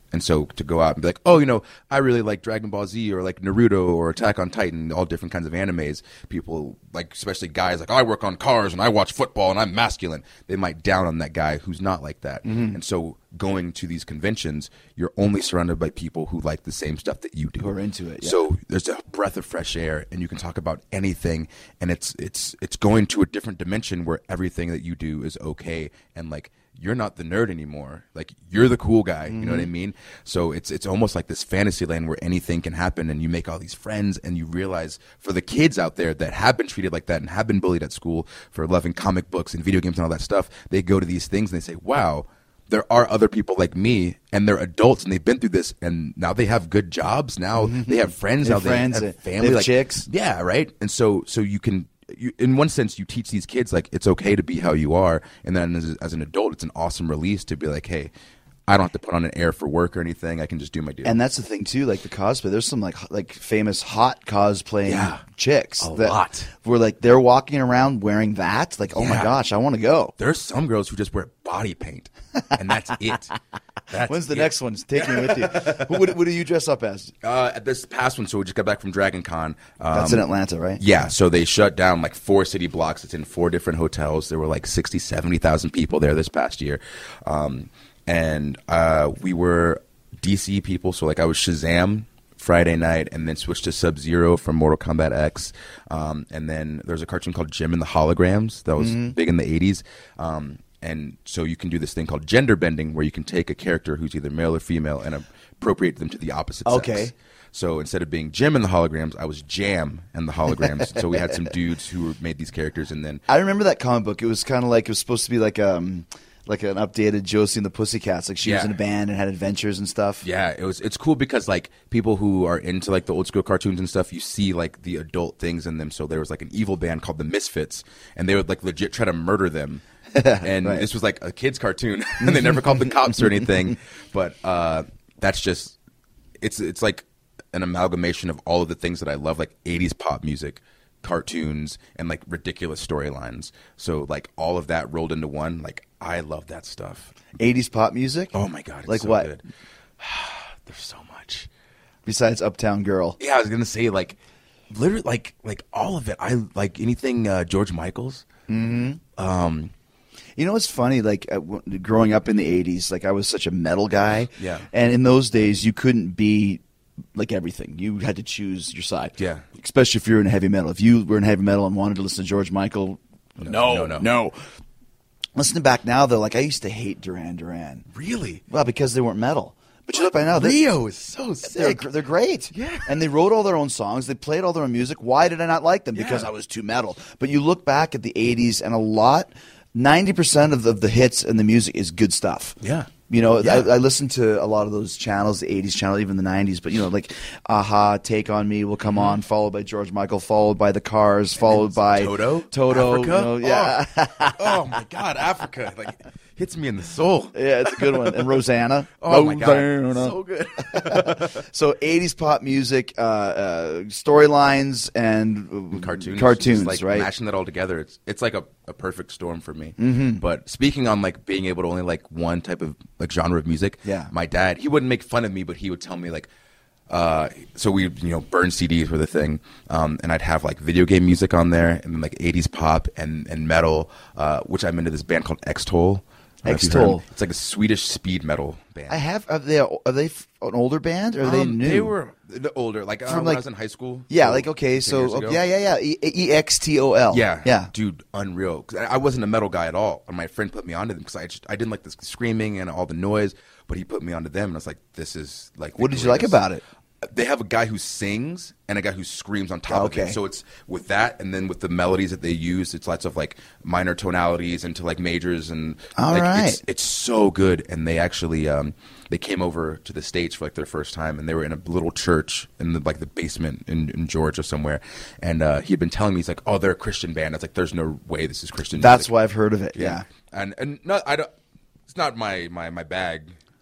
And so to go out and be like, oh, you know, I really like Dragon Ball Z or like Naruto or Attack on Titan, all different kinds of animes. People, like especially guys, like, oh, I work on cars and I watch football and I'm masculine. They might down on that guy who's not like that. Mm-hmm. And so going to these conventions, you're only surrounded by people who like the same stuff that you do. Who are into it. Yeah. So there's a breath of fresh air, and you can talk about anything, and it's it's it's going to a different dimension where everything that you do is okay, and like you're not the nerd anymore. Like you're the cool guy. Mm-hmm. You know what I mean? So it's it's almost like this fantasy land where anything can happen, and you make all these friends, and you realize for the kids out there that have been treated like that and have been bullied at school for loving comic books and video games and all that stuff, they go to these things and they say, wow, there are other people like me, and they're adults, and they've been through this, and now they have good jobs. Now mm-hmm. they have friends. They now have friends, they have family, they have like chicks. Yeah, right. And so, so you can, you, in one sense, you teach these kids like it's okay to be how you are, and then as, as an adult, it's an awesome release to be like, hey, I don't have to put on an air for work or anything. I can just do my deal. And that's the thing too, like the cosplay. There's some like like famous hot cosplaying yeah, chicks. A that lot. Where like they're walking around wearing that. Like, oh Yeah. my gosh, I want to go. There's some girls who just wear body paint, and that's it. That's When's the it. next one? Take me with you. what, what do you dress up as? Uh, at this past one, so we just got back from Dragon Con. Um, That's in Atlanta, right? Yeah, so they shut down like four city blocks. It's in four different hotels. There were like sixty, seventy thousand people there this past year. Um, and uh, we were D C people, so like I was Shazam Friday night, and then switched to Sub-Zero from Mortal Kombat X. Um, and then there's a cartoon called Jim and the Holograms that was mm-hmm. big in the eighties. Um, and so you can do this thing called gender bending, where you can take a character who's either male or female and appropriate them to the opposite okay. sex. So instead of being Jim and the Holograms, I was Jam and the Holograms. So we had some dudes who made these characters, and then I remember that comic book. It was kind of like it was supposed to be like um like an updated Josie and the Pussycats. Like she Yeah. was in a band and had adventures and stuff. yeah, it was. It's cool because like people who are into like the old school cartoons and stuff, you see like the adult things in them. So there was like an evil band called the Misfits, and they would like legit try to murder them. And Right. this was like a kid's cartoon, and they never called the cops or anything. But uh, that's just it's it's like an amalgamation of all of the things that I love, like eighties pop music, cartoons, and like ridiculous storylines. So like all of that rolled into one. Like I love that stuff. eighties pop music? Oh my god, it's Like so what? good. There's so much. Besides Uptown Girl. Yeah, I was gonna say like literally like like all of it. I like anything uh, George Michael's. Mm-hmm. Um, You know what's funny? Like uh, w- growing up in the eighties, like I was such a metal guy. Yeah. And in those days, you couldn't be like everything. You had to choose your side. Yeah. Especially if you were in heavy metal. If you were in heavy metal and wanted to listen to George Michael, No, no, no. no. Listening back now, though, like I used to hate Duran Duran. really? Well, because they weren't metal. But you look by now, they- Rio is so They're, sick. they're great. Yeah. And they wrote all their own songs. They played all their own music. Why did I not like them? Because Yeah. I was too metal. But you look back at the eighties, and a lot, ninety percent of the, of the hits and the music is good stuff. Yeah. You know, Yeah. I, I listened to a lot of those channels, the eighties channel, even the nineties. But, you know, like Aha, Take On Me will come Mm-hmm. on, followed by George Michael, followed by The Cars, followed by Toto? Toto. Africa? You know, yeah. Oh. Oh my God, Africa like hits me in the soul. Yeah, it's a good one. And Rosanna. Oh my God, Rosanna. so good. So eighties pop music, uh, uh, storylines, and uh, cartoons, cartoons, just, like right? mashing that all together. It's it's like a, a perfect storm for me. Mm-hmm. But speaking on like being able to only like one type of like genre of music, Yeah. my dad, he wouldn't make fun of me, but he would tell me like, uh, so we you know burn C Ds were the thing, um, and I'd have like video game music on there, and then like eighties pop and and metal, uh, which I'm into this band called X-Toll. I don't know if you've heard X-Toll. them. It's like a Swedish speed metal band. I have. Are they are they f- an older band or are they Um, new? They were the older, like uh, From, when like- I was in high school. Yeah, so like okay, ten so years okay, ago. yeah, yeah, yeah. E- E X T O L. Yeah, yeah. dude, unreal. 'Cause I I wasn't a metal guy at all, and my friend put me onto them because I just, I didn't like the screaming and all the noise. But he put me onto them, and I was like, "This is like." the What did you like greatest. about it? They have a guy who sings and a guy who screams on top Okay. of it. So it's with that, and then with the melodies that they use, it's lots of like minor tonalities into like majors, and All like, right. it's, it's so good. And they actually um, they came over to the States for like their first time, and they were in a little church in the like the basement in, in Georgia somewhere. And uh, he had been telling me, he's like, "Oh, they're a Christian band." It's like, "There's no way this is Christian." That's music. why I've heard of it. Yeah. and and not I don't. It's not my my my bag.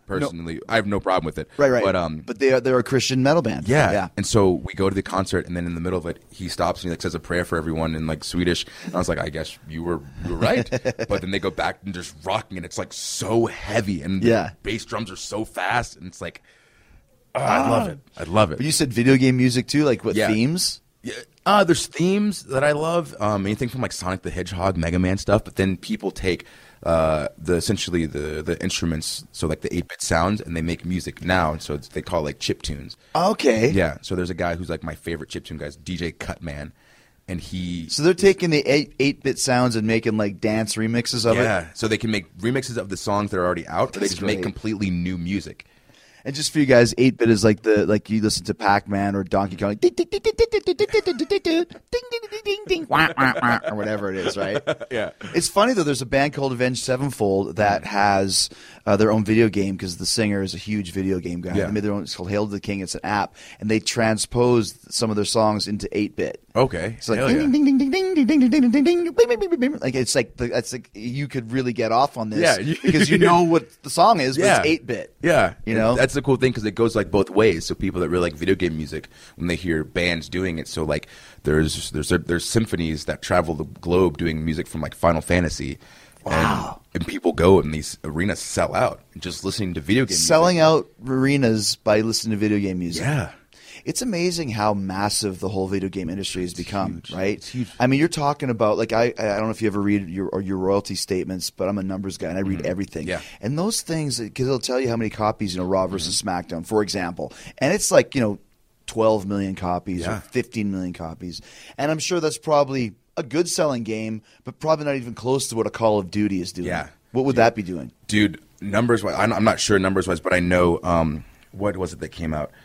personally. No. I have no problem with it. Right, right. But um, but they are they're a Christian metal band. Yeah, yeah. And so we go to the concert, and then in the middle of it, he stops and he like says a prayer for everyone in like Swedish. And I was like, I guess you were you were right. But then they go back and just rocking, and it's like so heavy, and yeah. the bass drums are so fast, and it's like, oh, I love it. I love it. But you said video game music too, like what yeah. themes? Yeah. Uh, there's themes that I love. Um, anything from like Sonic the Hedgehog, Mega Man stuff. But then people take uh, the essentially the the instruments, so like the eight-bit sounds, and they make music now. And so it's, they call it like chip tunes. Okay. Yeah. So there's a guy who's like my favorite chip tune guy, D J Cutman, and he. So they're taking the eight eight-bit sounds and making like dance remixes of yeah. it. Yeah. So they can make remixes of the songs that are already out, or they That's just great. make completely new music. And just for you guys, eight-bit is like the like you listen to Pac-Man or Donkey Kong, like, or whatever it is, right? Yeah. It's funny though. There's a band called Avenged Sevenfold that has uh, their own video game because the singer is a huge video game guy. Yeah. They made their own. It's called Hail to the King. It's an app, and they transposed some of their songs into eight-bit. Okay. It's like Hell ding, yeah. ding, ding, ding, ding, ding, ding, ding, ding, ding, ding, ding, ding, ding. Like it's like the, it's like you could really get off on this Yeah, you- because you know what the song is, but Yeah. it's eight-bit. Yeah, You know? that's the cool thing because it goes like both ways. So people that really like video game music, when they hear bands doing it, so like there's there's there's symphonies that travel the globe doing music from like Final Fantasy. Wow. And, and people go and these arenas sell out just listening to video game Selling music. out arenas by listening to video game music. Yeah. It's amazing how massive the whole video game industry has become, huge. right? It's huge. I mean, you're talking about like I I don't know if you ever read your or your royalty statements, but I'm a numbers guy and I read everything. Mm-hmm. Yeah. And those things because it'll tell you how many copies, you know, Raw versus Mm-hmm. SmackDown, for example, and it's like you know, twelve million copies Yeah. or fifteen million copies, and I'm sure that's probably a good selling game, but probably not even close to what a Call of Duty is doing. Yeah. What would that be doing? Dude, numbers wise, I'm I'm not sure numbers wise, but I know um, what was it that came out?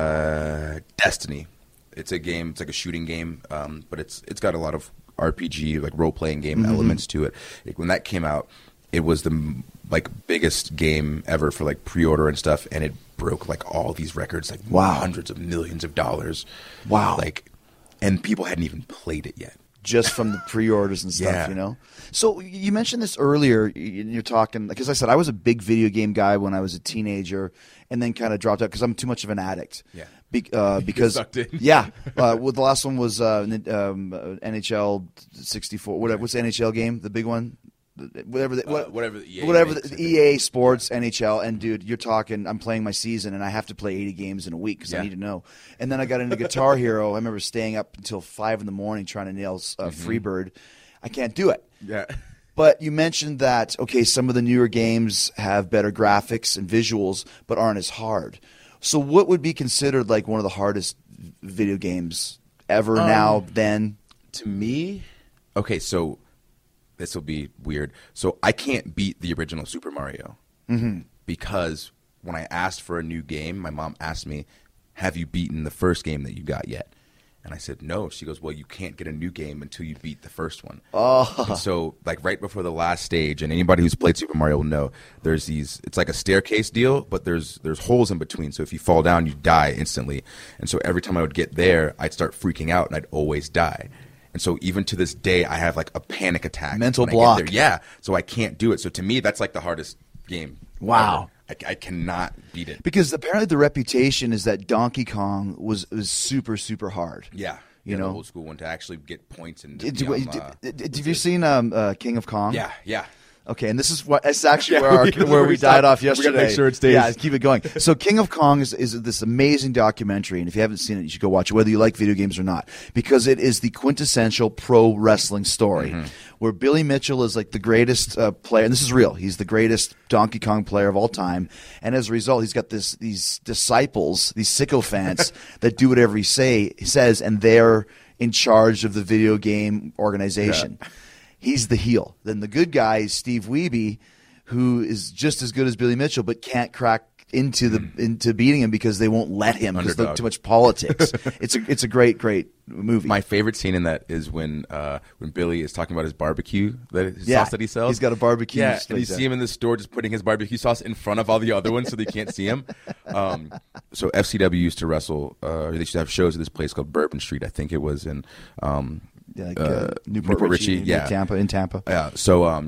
Uh, Destiny. It's a game. It's like a shooting game, um, but it's it's got a lot of R P G, like role playing game Mm-hmm. elements to it. Like, when that came out, it was the m- like biggest game ever for like pre order and stuff, and it broke like all these records, like Wow. hundreds of millions of dollars. Wow. Like, and people hadn't even played it yet. Just from the pre-orders and stuff, Yeah. you know. So you mentioned this earlier. y- You're talking because I said I was a big video game guy when I was a teenager, and then kind of dropped out because I'm too much of an addict. Yeah. Be, uh, because sucked in. yeah, uh, well, the last one was uh, n- um, uh, N H L sixty-four. Whatever. What's the N H L game? The big one. Whatever. The, Uh, what, whatever the E A whatever makes, the I E A Sports N H L. And dude, you're talking. I'm playing my season, and I have to play eighty games in a week because I Yeah. need to know. And then I got into Guitar Hero. I remember staying up until five in the morning trying to nail uh, Freebird. I can't do it. Yeah. But you mentioned that, okay, some of the newer games have better graphics and visuals, but aren't as hard. So what would be considered like one of the hardest video games ever Um, now, then? To me, okay, so this will be weird. So I can't beat the original Super Mario Mm-hmm. because when I asked for a new game, my mom asked me, "Have you beaten the first game that you got yet?" And I said, "No." She goes, "Well, you can't get a new game until you beat the first one." Oh. And so, like right before the last stage, and anybody who's played Super Mario will know, there's these. It's like a staircase deal, but there's there's holes in between. So if you fall down, you die instantly. And so every time I would get there, I'd start freaking out, and I'd always die. And so even to this day, I have like a panic attack. Mental when I get block. there. Yeah. So I can't do it. So to me, that's like the hardest game. Wow. ever. I, I cannot beat it. Because apparently the reputation is that Donkey Kong was, was super, super hard. Yeah. You Yeah, know? the old school one to actually get points and. Did, be you- on, did- uh, did- did- have you seen um, uh, King of Kong? Yeah. Yeah. Okay, and this is what this is actually Yeah, where, our, we- where we we died stopped. off We gotta yesterday. make sure it stays. Yeah, keep it going. So, King of Kong is, is this amazing documentary, and if you haven't seen it, you should go watch it, whether you like video games or not, because it is the quintessential pro wrestling story, Mm-hmm. where Billy Mitchell is like the greatest uh, player, and this is real. He's the greatest Donkey Kong player of all time, and as a result, he's got this these disciples, these sycophants that do whatever he say he says, and they're in charge of the video game organization. Yeah. He's the heel. Then the good guy is Steve Wiebe, who is just as good as Billy Mitchell, but can't crack into the into beating him because they won't let him because there's Underdog. too much politics. it's a it's a great great movie. My favorite scene in that is when uh, when Billy is talking about his barbecue, that his Yeah, sauce that he sells. he's got a barbecue Yeah, stick and you there. see him in the store just putting his barbecue sauce in front of all the other ones so they can't see him. Um, so F C W used to wrestle. Uh, they used to have shows at this place called Bourbon Street. I think it was in um, yeah, like, uh, uh, Newport, Newport Richie, Richie, yeah. Tampa in Tampa. Yeah. So um,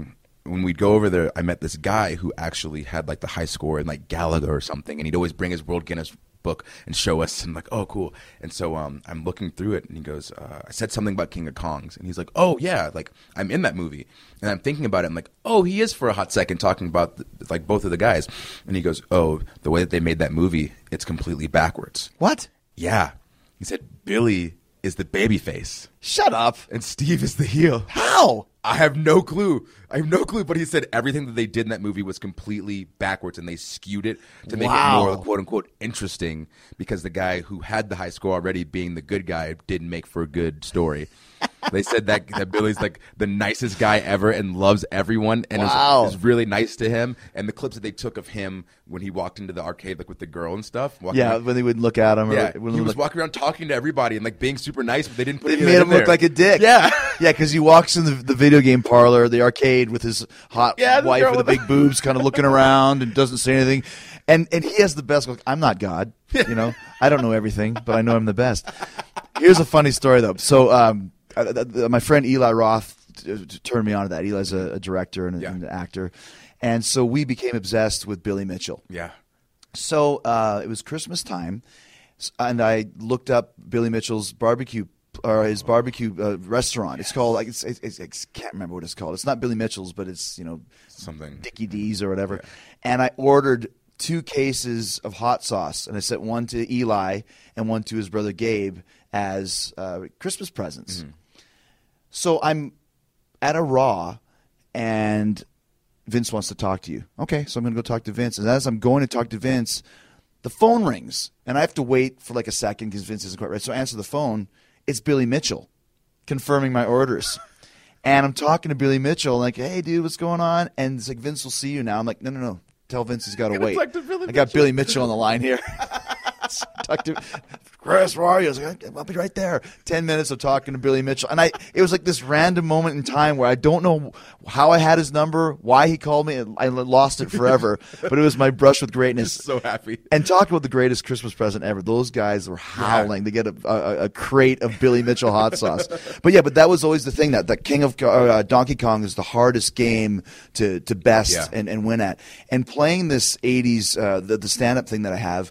when we'd go over there, I met this guy who actually had like the high score in like Galaga or something, and he'd always bring his World Guinness book and show us, and like, oh, cool. And so um, I'm looking through it, and he goes, uh, I said something about King of Kongs, and he's like, oh yeah, like I'm in that movie, and I'm thinking about it. I'm like, oh, he is for a hot second talking about the, like both of the guys, and he goes, oh, the way that they made that movie, it's completely backwards. What? Yeah, he said Billy is the baby face. Shut up. And Steve is the heel. How? I have no clue. I have no clue. But he said everything that they did in that movie was completely backwards, and they skewed it to make Wow. it more, quote unquote, interesting, because the guy who had the high score already, being the good guy, didn't make for a good story. They said that, that Billy's like the nicest guy ever and loves everyone, and Wow. is, is really nice to him. And the clips that they took of him when he walked into the arcade, like with the girl and stuff. walking Yeah, around- when they wouldn't look at him. Or yeah, when he they was look- walking around talking to everybody and like being super nice, but they didn't put It any of made that him in look there. like a dick. Yeah. Yeah, because he walks in the, the video game parlor, the arcade, with his hot Yeah, the wife girl with the with big boobs kind of looking around and doesn't say anything. And and he has the best look. I'm not God. You know, I don't know everything, but I know I'm the best. Here's a funny story, though. So um, uh, uh, my friend Eli Roth t- t- turned me on to that. Eli's a, a director and, a, Yeah. and an actor. And so we became obsessed with Billy Mitchell. Yeah. So uh, it was Christmas time, s- and I looked up Billy Mitchell's barbecue or his barbecue uh, restaurant. It's called like it's, it's, it's I can't remember what it's called. It's not Billy Mitchell's, but it's you know Something. Dickie D's or whatever. And I ordered two cases of hot sauce, and I sent one to Eli and one to his brother Gabe as uh, Christmas presents. So I'm at a Raw, and Vince wants to talk to you. Okay, so I'm going to go talk to Vince. And as I'm going to talk to Vince, the phone rings, and I have to wait for like a second because Vince isn't quite ready. So I answer the phone. It's Billy Mitchell confirming my orders. And I'm talking to Billy Mitchell, like, hey, dude, what's going on? And it's like, Vince will see you now. I'm like, no, no, no. Tell Vince he's got to wait. talk to Billy I got Billy Mitchell on the line here. Talk to Chris, where are you? I was like, I'll be right there. Ten minutes of talking to Billy Mitchell. And I, it was like this random moment in time where I don't know how I had his number, why he called me. I lost it forever. But it was my brush with greatness. So happy. And talk about the greatest Christmas present ever. Those guys were howling to get a, a, a crate of Billy Mitchell hot sauce. But yeah, but that was always the thing, that the King of uh, Donkey Kong is the hardest game to, to best Yeah. and, and win at. And playing this eighties, uh, the, the stand-up thing that I have,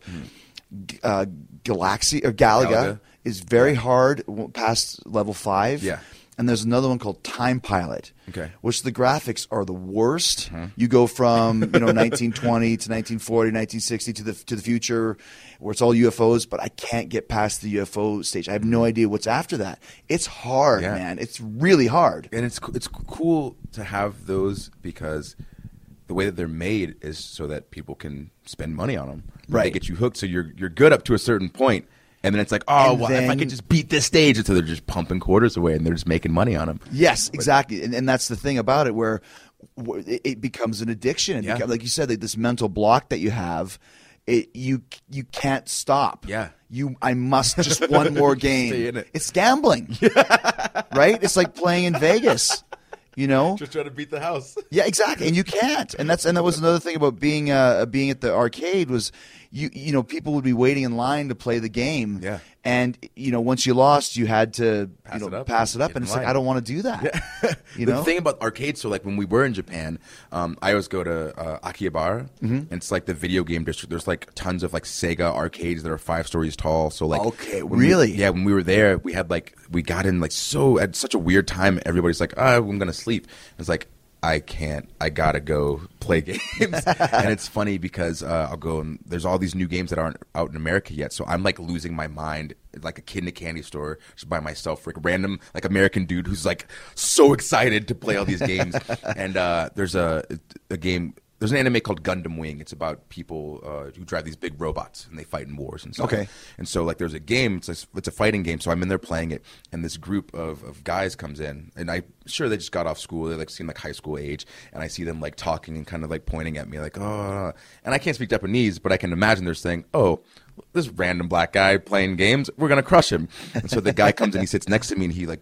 g- uh, Galaxy or Galaga, Galaga. is very hard w- past level five. Yeah. And there's another one called Time Pilot, Okay. which the graphics are the worst. You go from you know nineteen twenty to nineteen forty, nineteen sixty to the to the future, where it's all U F Os. But I can't get past the U F O stage. I have no idea what's after that. It's hard, Yeah. man. It's really hard. And it's it's cool to have those because the way that they're made is so that people can spend money on them. Right. They get you hooked, so you're you're good up to a certain point, and then it's like, oh, And well, if I then- could just beat this stage, and so they're just pumping quarters away, and they're just making money on them. Yes, exactly, and, and that's the thing about it, where, where it, it becomes an addiction. Yeah. Like you said, like this mental block that you have, it, you you can't stop. Yeah. you. I must just one more game. Stay in it. It's gambling, right? It's like playing in Vegas. You know, Just trying to beat the house. yeah, exactly, and you can't. And that's and that was another thing about being uh, being at the arcade was you you know people would be waiting in line to play the game. Yeah. And you know once you lost, you had to Pass you know it up pass it up, get and in it's like line. I don't want to do that. You the know, thing about arcades, so like when we were in Japan, um, I always go to uh, Akihabara, Mm-hmm. and it's like the video game district. There's like tons of like Sega arcades that are five stories tall. So like, Okay, when we- really? yeah, when we were there, we had like we got in like so at such a weird time. Everybody's like, oh, I'm gonna sleep. It's like I can't. I gotta go play games. And it's funny because uh, I'll go and there's all these new games that aren't out in America yet. So I'm like losing my mind, like a kid in a candy store, just by myself, like a random like American dude who's like so excited to play all these games. And uh, there's a a game. There's an anime called Gundam Wing. It's about people uh, who drive these big robots and they fight in wars and stuff. Okay. And so like there's a game. It's a, it's a fighting game. So I'm in there playing it, and this group of, of guys comes in, and I sure they just got off school. They like seem like high school age, and I see them like talking and kind of like pointing at me like oh, and I can't speak Japanese, but I can imagine they're saying oh. This random black guy playing games, we're gonna crush him. And so the guy comes and he sits next to me, and he like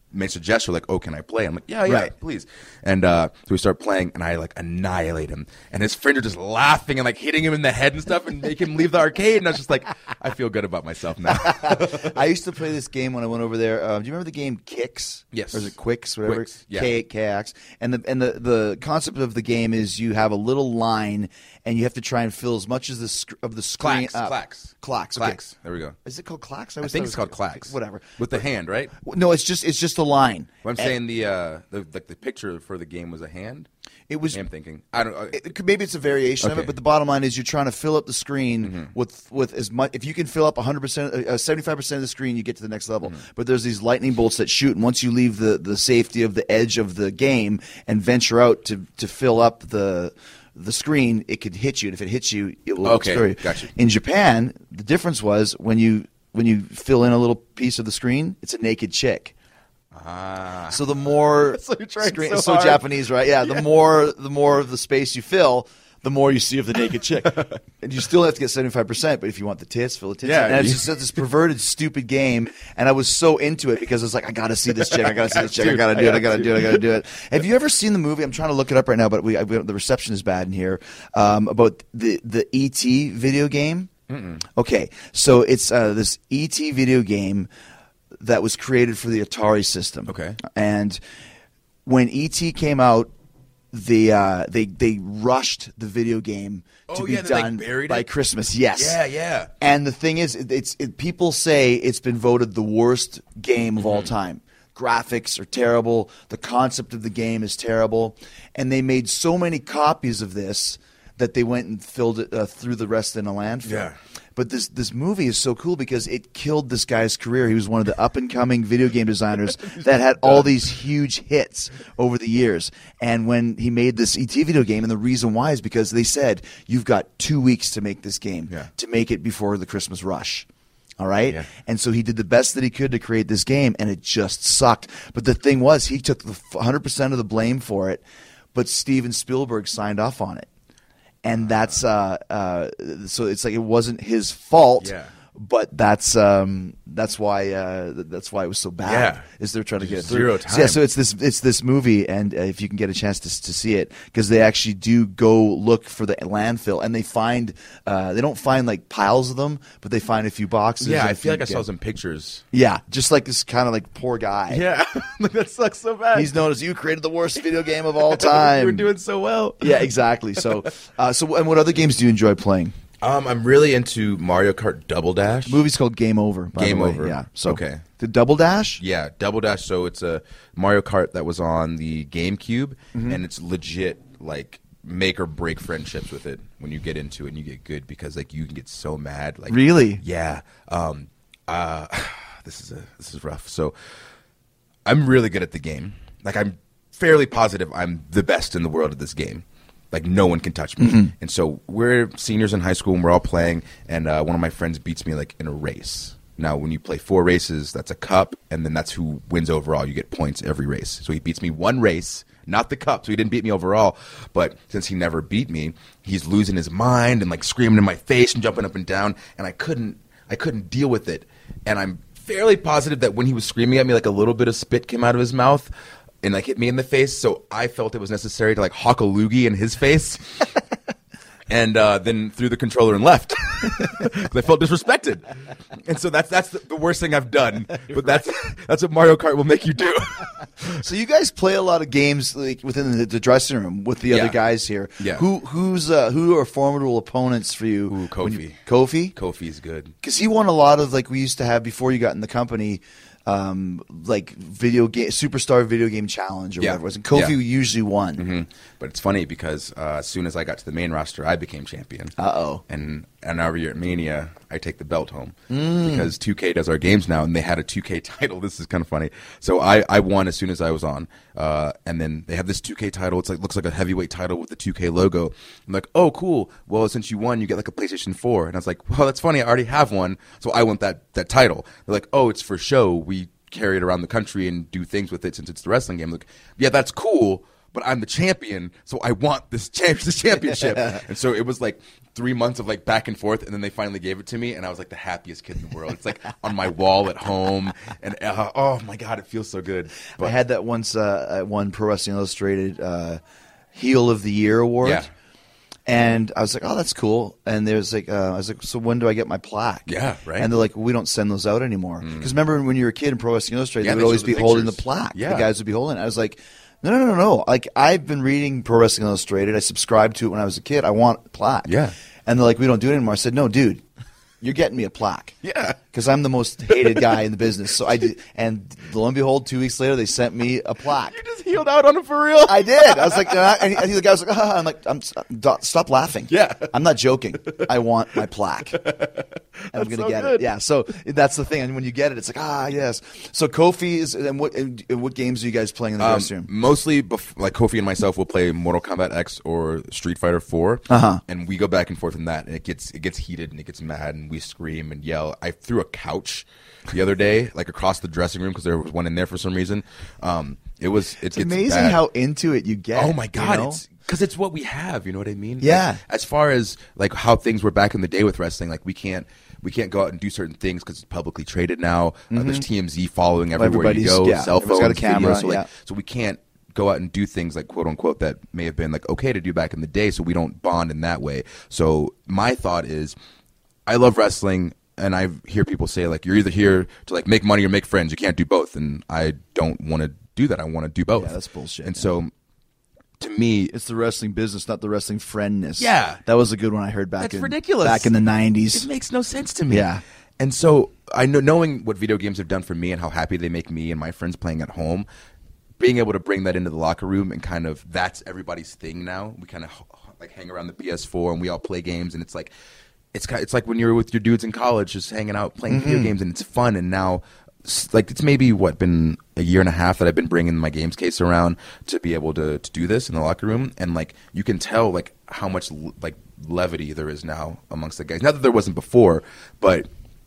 makes a gesture like, "Oh, can I play?" I'm like, "Yeah, yeah, Right. please." And uh, so we start playing, and I like annihilate him, and his friends are just laughing and like hitting him in the head and stuff, and make him leave the arcade. And I was just like, I feel good about myself now. I used to play this game when I went over there. Uh, do you remember the game Kicks? Yes. Or is it Quicks? Whatever. Quicks, yeah. K K X. And the and the the concept of the game is you have a little line, and you have to try and fill as much as the sc- of the screen. Clacks, up. clacks, Clacks. Okay. clacks. There we go. Is it called Clacks? I always think thought it's it called was- clacks. Whatever. With the hand, right? No, it's just it's just a line. Well, I'm And saying the uh, the like the picture for the game was a hand. it was. I'm thinking. I don't. Uh, It, it could- maybe it's a variation of Okay. it, but the bottom line is you're trying to fill up the screen Mm-hmm. with with as much. If you can fill up one hundred percent, uh, seventy-five percent of the screen, you get to the next level. Mm-hmm. But there's these lightning bolts that shoot, and once you leave the, the safety of the edge of the game and venture out to, to fill up the the screen, it could hit you, and if it hits you, it will Okay, destroy you. gotcha. In Japan, the difference was when you when you fill in a little piece of the screen, it's a naked chick. ah. So the more So you're trying screen, so it's so hard. Japanese, right? Yeah, the more the more of the space you fill, the more you see of the naked chick, and you still have to get seventy five percent. But if you want the tits, fill the tits. Yeah, in. and it's you- just this perverted, stupid game. And I was so into it because I was like, I gotta see this chick, I gotta see this chick, I Dude, gotta do I it, I got gotta to. do it, I gotta do it. Have you ever seen the movie? I'm trying to look it up right now, but we, I, we the reception is bad in here. Um, about the the E T video game. Mm-mm. Okay, so it's uh, this E T video game that was created for the Atari system. Okay. And when E T came out, the uh, they they rushed the video game to Oh, be yeah, they, like, done buried by it? Christmas. Yes. Yeah, yeah. And the thing is, it, it's it, people say it's been voted the worst game of Mm-hmm. all time. Graphics are terrible. The concept of the game is terrible, and they made so many copies of this that they went and filled it uh, through the rest in a landfill. Yeah. But this this movie is so cool because it killed this guy's career. He was one of the up and coming video game designers that had all these huge hits over the years. And when he made this E T video game, and the reason why is because they said you've got two weeks to make this game, Yeah. to make it before the Christmas rush. All right? Yeah. And so he did the best that he could to create this game, and it just sucked. But the thing was, he took the one hundred percent of the blame for it, but Steven Spielberg signed off on it. And that's uh, uh, so it's like it wasn't his fault, Yeah. but that's um, that's why uh, that's why it was so bad. Yeah. Is they're trying to get it Zero through. time. So, yeah, so it's this it's this movie, and uh, if you can get a chance to to see it, because they actually do go look for the landfill, and they find uh, they don't find like piles of them, but they find a few boxes. Yeah, and I a feel few- like I saw yeah. some pictures. Yeah, just like this kind of like poor guy. Yeah, like that sucks so bad. He's known as you created the worst video game of all time. You were doing so well. Yeah, exactly. So, uh, so and what other games do you enjoy playing? Um, I'm really into Mario Kart Double Dash. The movie's called Game Over. By Game the way. Over. Yeah. So Okay. The Double Dash. Yeah, Double Dash. So it's a Mario Kart that was on the GameCube, Mm-hmm. and it's legit like make or break friendships with it when you get into it and you get good because like you can get so mad. Like Really? Yeah. Um. Uh. This is a this is rough. So I'm really good at the game. Like I'm fairly positive I'm the best in the world at this game. Like no one can touch me. Mm-hmm. And so we're seniors in high school and we're all playing, and uh, one of my friends beats me like in a race. Now, when you play four races, that's a cup, and then that's who wins overall. You get points every race. So he beats me one race, not the cup. So he didn't beat me overall. But since he never beat me, he's losing his mind and like screaming in my face and jumping up and down. And I couldn't, I couldn't deal with it. And I'm fairly positive that when he was screaming at me, like a little bit of spit came out of his mouth and like hit me in the face. So I felt it was necessary to like hawk a loogie in his face. And uh, then threw the controller and left because I felt disrespected, and so that's that's the, the worst thing I've done. But that's that's what Mario Kart will make you do. So you guys play a lot of games like within the, the dressing room with the Yeah. other guys here. Yeah. Who who's uh, who are formidable opponents for you? Ooh, when Kofi. you- Kofi. Kofi's good. Because he won a lot of like we used to have before you got in the company, um, like video game superstar video game challenge or Yeah. whatever it was. And Kofi Yeah. usually won. hmm But it's funny because uh, as soon as I got to the main roster, I became champion. Uh oh. And and every year at Mania, I take the belt home Mm. because two K does our games now, and they had a two K title. This is kind of funny. So I, I won as soon as I was on, uh, and then they have this two K title. It's like looks like a heavyweight title with the two K logo. I'm like, oh, cool. Well, since you won, you get like a PlayStation four. And I was like, well, that's funny. I already have one, so I want that that title. They're like, oh, it's for show. We carry it around the country and do things with it since it's the wrestling game. I'm like, yeah, that's cool. but I'm the champion, so I want this, champ- this championship. And so it was like three months of like back and forth, and then they finally gave it to me, and I was like the happiest kid in the world. It's like on my wall at home, and uh, oh my God, it feels so good. But, I had that once. Uh, I won Pro Wrestling Illustrated uh, Heel of the Year award. Yeah. And I was like, oh, that's cool. And there's like, uh, I was like, so when do I get my plaque? Yeah, right. And they're like, we don't send those out anymore. Because remember when you were a kid in Pro Wrestling Illustrated, Yeah, they they would always showed be the holding the pictures. plaque. Yeah. The guys would be holding it. I was like, no, no, no, no, no. Like, I've been reading Pro Wrestling Illustrated. I subscribed to it when I was a kid. I want a plaque. Yeah. And they're like, we don't do it anymore. I said, no, dude, you're getting me a plaque. Yeah. Because I'm the most hated guy in the business. So I did, and lo and behold, two weeks later, they sent me a plaque. You just healed out on him for real. I did. I was like, and he, the guy was like, ah. I'm like, I'm stop laughing. Yeah. I'm not joking. I want my plaque. And I'm gonna so get good. it. Yeah. So that's the thing. And when you get it, it's like, ah, yes. So Kofi is. And what? And what games are you guys playing in the Um, dressing room? mostly, bef- like Kofi and myself will play Mortal Kombat X or Street Fighter Four, Uh-huh. and we go back and forth in that, and it gets it gets heated and it gets mad, and we scream and yell. I threw a couch the other day, like across the dressing room, because there was one in there for some reason. Um, it was it It's gets amazing bad. how into it you get. Oh my God! you know? It's because it's what we have. You know what I mean? Yeah. Like, as far as like how things were back in the day with wrestling, like we can't we can't go out and do certain things because it's publicly traded now. Uh, there's T M Z following everywhere you Everybody's- go. yeah, Cell phones, everybody's got a camera, videos, so like yeah. so we can't go out and do things like quote unquote that may have been like okay to do back in the day. So we don't bond in that way. So my thought is, I love wrestling. And I hear people say like you're either here to like make money or make friends. You can't do both, and I don't want to do that. I want to do both. Yeah, that's bullshit, And yeah. so, to me, It's the wrestling business, not the wrestling friendness. Yeah. That was a good one I heard back That's in ridiculous. back in the nineties. it makes no sense to me. Yeah. And so I know knowing what video games have done for me and how happy they make me and my friends playing at home, being able to bring that into the locker room and kind of that's everybody's thing now. We kind of like hang around the P S four and we all play games, and it's like it's kind it's like when you're with your dudes in college just hanging out playing Mm-hmm. video games, and it's fun. And now s- like it's maybe what been a year and a half that I've been bringing my games case around to be able to to do this in the locker room, and like you can tell like how much l- like levity there is now amongst the guys. Not that there wasn't before, but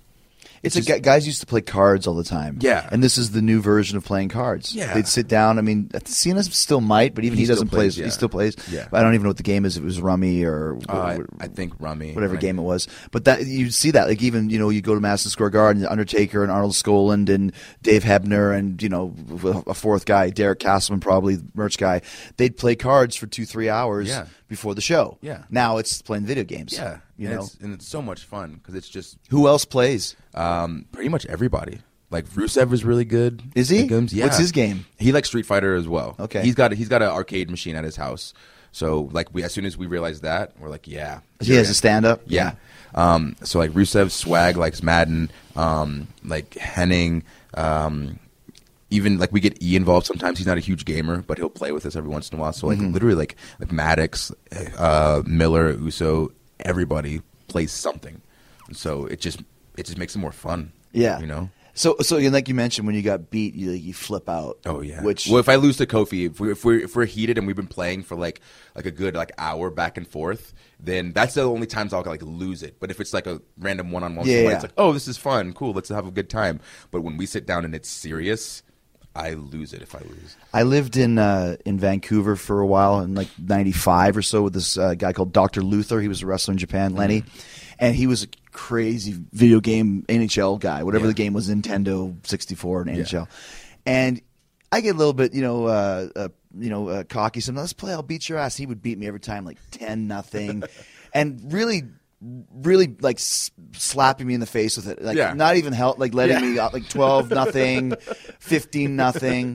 It's just- a, guys used to play cards all the time. Yeah. And this is the new version of playing cards. Yeah. They'd sit down. I mean, Cena still might, but even he, He still doesn't play. plays, yeah. He still plays. Yeah. But I don't even know what the game is. If it was Rummy or uh, I, wh- I think Rummy, whatever right? game it was. But that you see that like even you know you go to Madison Square Garden, Undertaker and Arnold Skoland and Dave Hebner and you know a fourth guy, Derek Castleman, probably merch guy. They'd play cards for two three hours Yeah. before the show. Yeah. Now it's playing video games. Yeah, You and know it's, and it's so much fun because it's just who else plays? um, pretty much everybody. Like Rusev is really good. Is he? at games. Yeah. What's his game? He likes Street Fighter as well. Okay. he's got he's got an arcade machine at his house. So like we as soon as we realized that we're like yeah He has a stand up. yeah. Um, so like Rusev, Swag likes Madden, um, like Henning. Um, even like we get E involved sometimes. He's not a huge gamer, but he'll play with us every once in a while. So like Mm-hmm. literally like like Maddox, uh, Miller, Uso, everybody plays something. And so it just it just makes it more fun. Yeah. you know. So, so and like you mentioned, when you got beat, you you flip out. Oh yeah. Which well, if I lose to Kofi, if we're if we're if we're heated and we've been playing for like like a good like hour back and forth, then that's the only times I'll like lose it. But if it's like a random one on one, Yeah, yeah. it's like oh this is fun, cool, let's have a good time. But when we sit down and it's serious, I lose it if I lose. I lived in uh, in Vancouver for a while in like ninety-five or so with this uh, guy called Doctor Luther. He was a wrestler in Japan, Lenny, and he was a crazy video game N H L guy. Whatever Yeah. the game was, Nintendo sixty-four and N H L. Yeah. And I get a little bit, you know, uh, uh, you know, uh, cocky. Sometimes let's play. I'll beat your ass. He would beat me every time, like ten nothing, and really. Really like s- slapping me in the face with it, like Yeah. not even help, like letting Yeah. me out, like twelve nothing, fifteen nothing.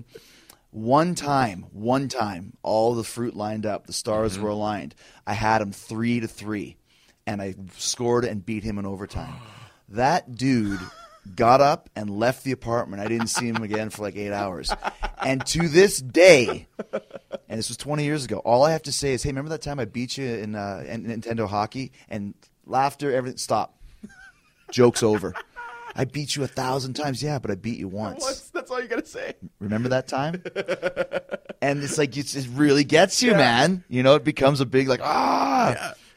One time, one time, all the fruit lined up, the stars Mm-hmm. were aligned. I had him three to three, and I scored and beat him in overtime. That dude got up and left the apartment. I didn't see him again for like eight hours. And to this day, and this was twenty years ago, all I have to say is, hey, remember that time I beat you in, uh, in Nintendo Hockey? And laughter, everything, stop. Joke's over. I beat you a thousand times. Yeah, but I beat you once. That's all you gotta say. Remember that time? And it's like it's, it really gets you, man. You know, it becomes a big like ah.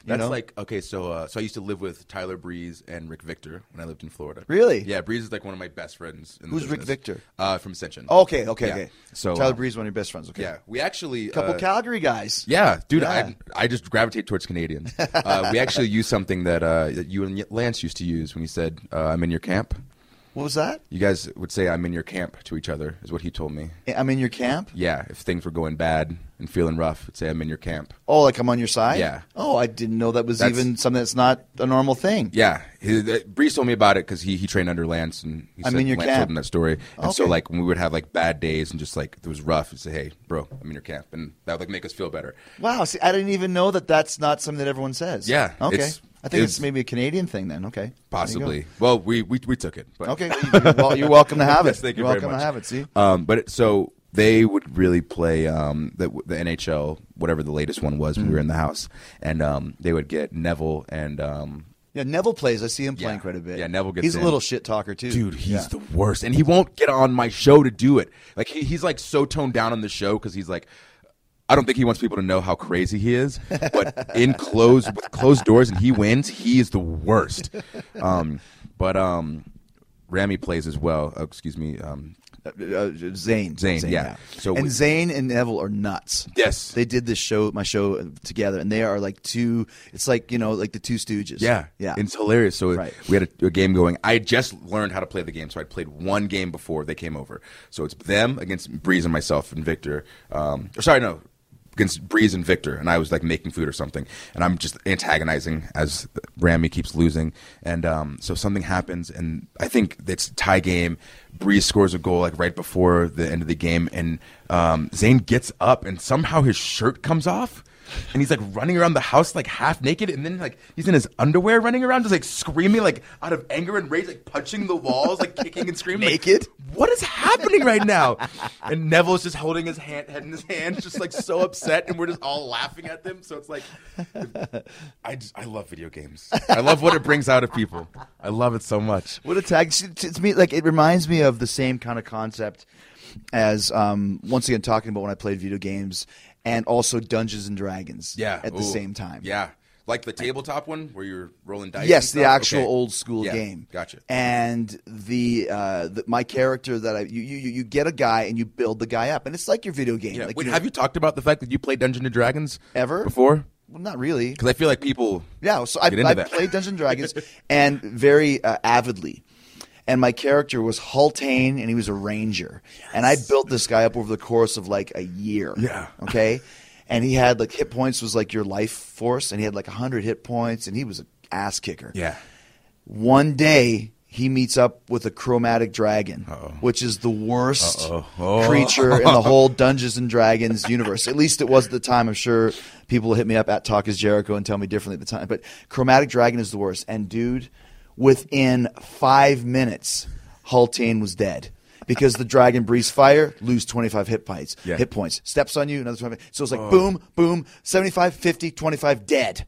You That's know? like okay, so uh, so I used to live with Tyler Breeze and Rick Victor when I lived in Florida. Really? Yeah, Breeze is like one of my best friends. In the Who's Rick business. Victor? Uh, from Ascension. Oh, okay, okay, Yeah. okay. So Tyler uh, Breeze, one of your best friends. Okay. Yeah, we actually A couple uh, Calgary guys. Yeah, dude, Yeah. I I just gravitate towards Canadians. uh, we actually use something that uh, that you and Lance used to use when you said uh, "I'm in your camp." What was that? You guys would say "I'm in your camp" to each other, is what he told me. I'm in your camp? Yeah, if things were going bad and feeling rough, would say "I'm in your camp." Oh, like I'm on your side? Yeah. Oh, I didn't know that was That's- even something that's not a normal thing. Yeah, he, uh, Breeze told me about it because he, he trained under Lance, and he I'm said in your Lance camp. told him that story. And so Okay. like when we would have like bad days and just like it was rough, he'd say, "Hey, bro, I'm in your camp," and that would like make us feel better. Wow. See, I didn't even know that that's not something that everyone says. Yeah, Okay. it's- I think it's- it's maybe a Canadian thing then. Okay. There you go. Possibly. Well, we, we we took it. But. Okay. You're, well, you're welcome to have it. Yes, thank you You're very welcome much. to have it. See? Um, but it, so they would really play um, the, the N H L, whatever the latest one was when we were in the house, and um, they would get Neville and um, Yeah, Neville plays. I see him playing Yeah. quite a bit. Yeah, Neville gets He's in. a little shit talker too. dude, he's Yeah. the worst, and he won't get on my show to do it. Like he, he's like so toned down on the show because he's like. I don't think he wants people to know how crazy he is, but in closed with closed doors and he wins, he is the worst. Um, but um, Rami plays as well. Oh, excuse me. Um, Uh, Zane. Zane, yeah. So and we- Zane and Neville are nuts. Yes. They did this show, my show, together, and they are like two. It's like you know, like the two Stooges. Yeah, yeah. It's hilarious. So Right. we had a, a game going. I had just learned how to play the game, so I played one game before they came over. So it's them against Breeze and myself and Victor. Um, or sorry, no, against Breeze and Victor, and I was like making food or something, and I'm just antagonizing as Rami keeps losing, and um, so something happens, and I think it's a tie game. Breeze scores a goal like right before the end of the game, and um, Zane gets up, and somehow his shirt comes off. And he's like running around the house like half naked, and then like he's in his underwear running around, just like screaming like out of anger and rage, like punching the walls, like kicking and screaming. like, Naked? what is happening right now? And Neville's just holding his hand, head in his hand, just like so upset, and we're just all laughing at them. So it's like, I just, I love video games. I love what it brings out of people. I love it so much. What a tag! To, to me, like it reminds me of the same kind of concept as um, once again talking about when I played video games and also Dungeons and Dragons. Yeah, at the Ooh. same time. Yeah, like the tabletop one where you're rolling dice. Yes, and the stuff? actual Okay. old school Yeah, game. Gotcha. And the, uh, the my character that I you, you you get a guy and you build the guy up, and it's like your video game. Yeah. Like Wait, you- have you talked about the fact that you played Dungeons and Dragons Ever? before? Well, not really. Because I feel like people. Yeah, so I, Get into I that. played Dungeons and Dragons and very uh, avidly. And my character was Hultane, and he was a ranger. And I built this guy up over the course of like a year. Yeah. Okay. And he had like hit points was like your life force, and he had like a hundred hit points, and he was an ass kicker. Yeah. One day he meets up with a chromatic dragon, Uh-oh. which is the worst Uh-oh. Oh. creature in the whole Dungeons and Dragons universe. At least it was at the time. I'm sure people will hit me up at Talk is Jericho and tell me differently at the time. But chromatic dragon is the worst. And dude, within five minutes, Hultane was dead. Because the dragon breathes fire, lose twenty-five hit points. Yeah. Hit points. Steps on you, another twenty-five. So it's like boom, boom, seventy-five, fifty, twenty-five, dead.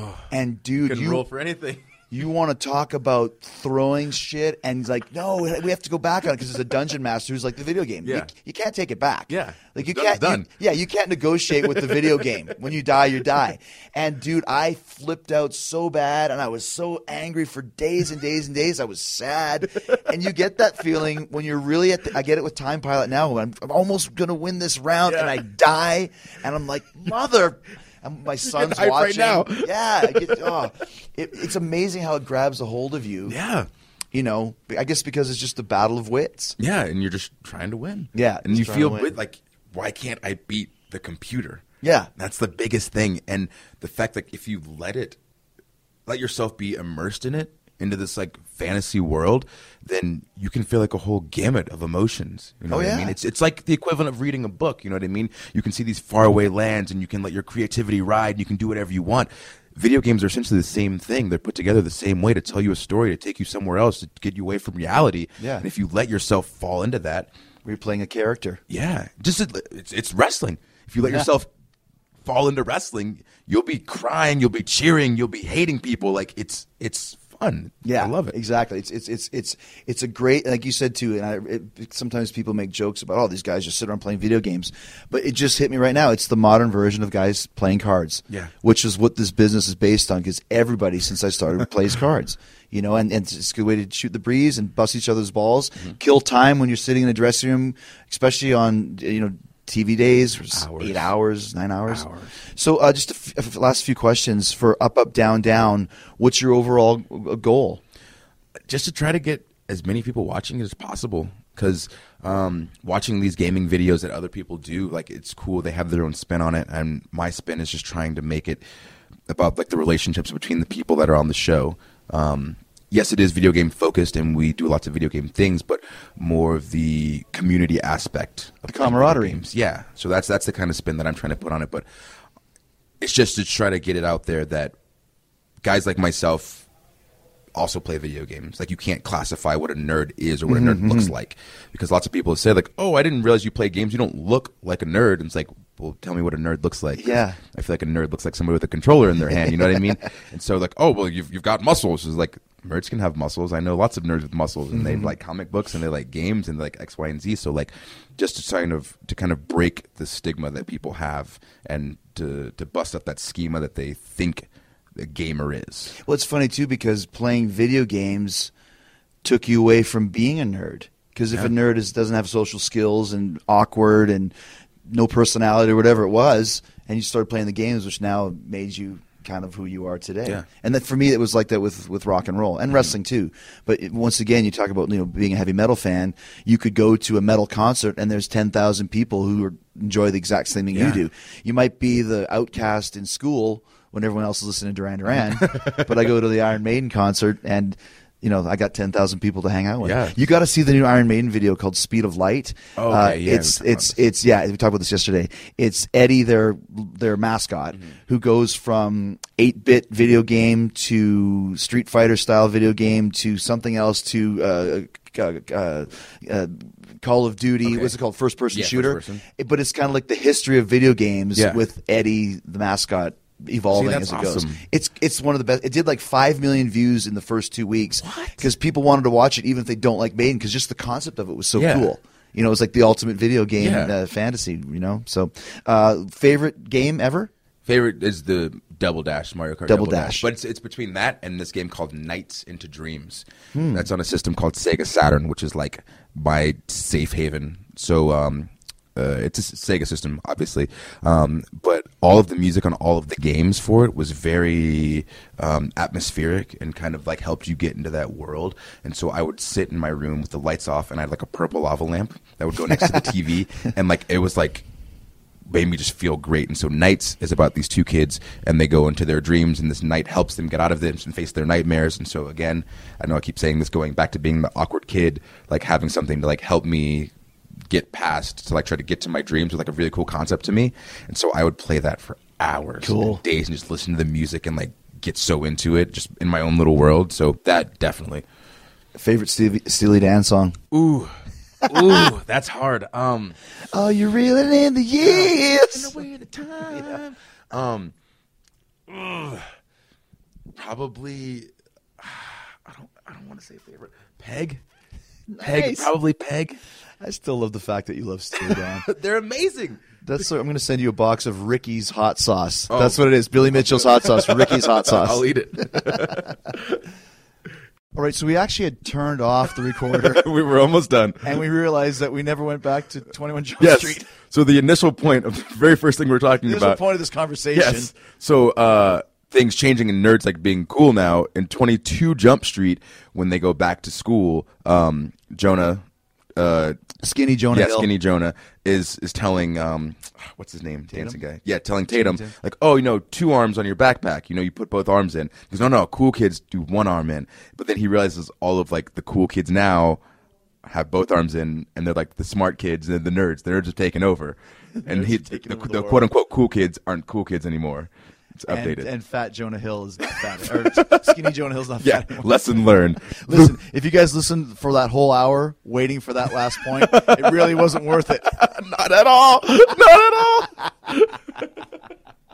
And dude, Couldn't you roll for anything. you want to talk about throwing shit, and he's like, no, we have to go back on it because it's a dungeon master who's like the video game. Yeah. You, you can't take it back. Yeah. Like you It's done, can't. it's done. you- yeah, you can't negotiate with the video game. When you die, you die. And dude, I flipped out so bad, and I was so angry for days and days and days. I was sad, and you get that feeling when you're really at. The, I get it with Time Pilot now. When I'm, I'm almost gonna win this round, and I die, and I'm like, mother. And my son's hype right watching. now. Yeah, I get, oh, it, it's amazing how it grabs a hold of you. Yeah. You know, I guess because it's just the battle of wits. Yeah, and you're just trying to win. Yeah, and just you trying feel to win. good, like, why can't I beat the computer? Yeah. That's the biggest thing. And the fact that if you let it, let yourself be immersed in it, into this like fantasy world, then you can feel like a whole gamut of emotions. You know Oh, what yeah. I mean? It's it's like the equivalent of reading a book. You know what I mean? You can see these faraway lands, and you can let your creativity ride. And you can do whatever you want. Video games are essentially the same thing. They're put together the same way to tell you a story, to take you somewhere else, to get you away from reality. Yeah. And if you let yourself fall into that, We're playing a character. yeah, just it's it's wrestling. If you let Yeah. yourself fall into wrestling, you'll be crying, you'll be cheering, you'll be hating people. Like it's it's fun. Yeah, I love it. Exactly. It's it's it's it's it's a great, like you said too. And I, it, sometimes people make jokes about, oh, these guys just sit around playing video games, but it just hit me right now. It's the modern version of guys playing cards. Yeah. Which is what this business is based on, because everybody since I started plays cards. You know, and, and it's a good way to shoot the breeze and bust each other's balls, mm-hmm. kill time when you're sitting in a dressing room, especially on, you know, T V days, hours. eight hours, nine hours. hours. So uh, just a f- last few questions for Up, Up, Down, Down. What's your overall goal? Just to try to get as many people watching as possible, because um, watching these gaming videos that other people do, like, it's cool. They have their own spin on it, and my spin is just trying to make it about like the relationships between the people that are on the show. Um, yes, it is video game focused, and we do lots of video game things, but more of the community aspect of the camaraderie. Games. Yeah, so that's that's the kind of spin that I'm trying to put on it. But it's just to try to get it out there that guys like myself also play video games. Like, you can't classify what a nerd is or what mm-hmm, a nerd mm-hmm. looks like, because lots of people say like, "Oh, I didn't realize you play games. You don't look like a nerd." And it's like, well, tell me what a nerd looks like. Yeah, I feel like a nerd looks like somebody with a controller in their hand. You know what I mean? And so like, oh, well, you've you've got muscles. It's like, nerds can have muscles. I know lots of nerds with muscles, and mm-hmm. they like comic books, and they like games, and they like X, Y, and Z. So like, just to kind of to kind of break the stigma that people have, and to to bust up that schema that they think a gamer is. Well, it's funny too, because playing video games took you away from being a nerd. Because if yeah. a nerd is, doesn't have social skills and awkward and no personality or whatever it was, and you started playing the games, which now made you kind of who you are today. Yeah. And that, for me, it was like that with, with rock and roll and mm-hmm. wrestling too. But it, once again, you talk about, you know, being a heavy metal fan. You could go to a metal concert and there's ten thousand people who are, enjoy the exact same thing yeah. you do. You might be the outcast in school when everyone else is listening to Duran Duran, but I go to the Iron Maiden concert and, you know, I got ten thousand people to hang out with. Yeah. You got to see the new Iron Maiden video called Speed of Light. Oh, okay. uh, yeah, it's it's it's yeah. We talked about this yesterday. It's Eddie, their their mascot, mm-hmm. who goes from eight-bit video game to Street Fighter style video game to something else to uh, uh, uh, uh, Call of Duty. Okay. What's it called? First person yeah, shooter. First person. It, but it's kind of like the history of video games yeah. with Eddie, the mascot, evolving See, as it awesome. goes. It's it's one of the best. It did like five million views in the first two weeks because people wanted to watch it even if they don't like Maiden, because just the concept of it was so yeah. cool. You know, it was like the ultimate video game yeah. uh, fantasy. You know, so uh, favorite game ever? Favorite is the Double Dash, Mario Kart Double, Double Dash. Dash. But it's, it's between that and this game called Nights into Dreams. Hmm. That's on a system called Sega Saturn, which is like my safe haven. So um, uh, it's a Sega system, obviously. Um, but all of the music on all of the games for it was very um, atmospheric and kind of like helped you get into that world. And so I would sit in my room with the lights off, and I had like a purple lava lamp that would go next to the T V. And like it was like made me just feel great. And so Nights is about these two kids, and they go into their dreams, and this night helps them get out of them and face their nightmares. And so again, I know I keep saying this, going back to being the awkward kid, like having something to like help me get past, to like try to get to my dreams, with like a really cool concept to me. And so I would play that for hours cool. and days and just listen to the music and like get so into it just in my own little world. So that definitely. Favorite Steely, Steely Dan song? Ooh. Ooh, that's hard. Um, oh, you're reeling in the years. In the time. Yeah. Um, ugh, probably. I don't. I don't want to say favorite. Peg. Nice. Peg. Probably Peg. I still love the fact that you love Steely Dan. They're amazing. That's. So I'm going to send you a box of Ricky's hot sauce. Oh. That's what it is. Billy Mitchell's hot sauce. Ricky's hot sauce. I'll eat it. All right, so we actually had turned off the recorder. We were almost done. And we realized that we never went back to twenty-one Jump yes. Street. So the initial point of the very first thing we we're talking the about. The point of this conversation. Yes. So uh, things changing and nerds like being cool now. In twenty-two Jump Street, when they go back to school, um, Jonah... Uh, Skinny Jonah yeah, Hill. Skinny Jonah is is telling um, what's his name, Tatum? dancing guy. Yeah, telling Tatum, Tatum. like, oh, you know, two arms on your backpack. You know, you put both arms in. He goes, no, no, cool kids do one arm in. But then he realizes all of like the cool kids now have both arms in, and they're like the smart kids and the nerds. The nerds have taken over, and he the, the, the quote unquote cool kids aren't cool kids anymore. It's updated. And, and Fat Jonah Hill is not fat. Or Skinny Jonah Hill's not yeah, fat anymore. Lesson learned. Listen, if you guys listened for that whole hour waiting for that last point, it really wasn't worth it. Not at all. Not at all.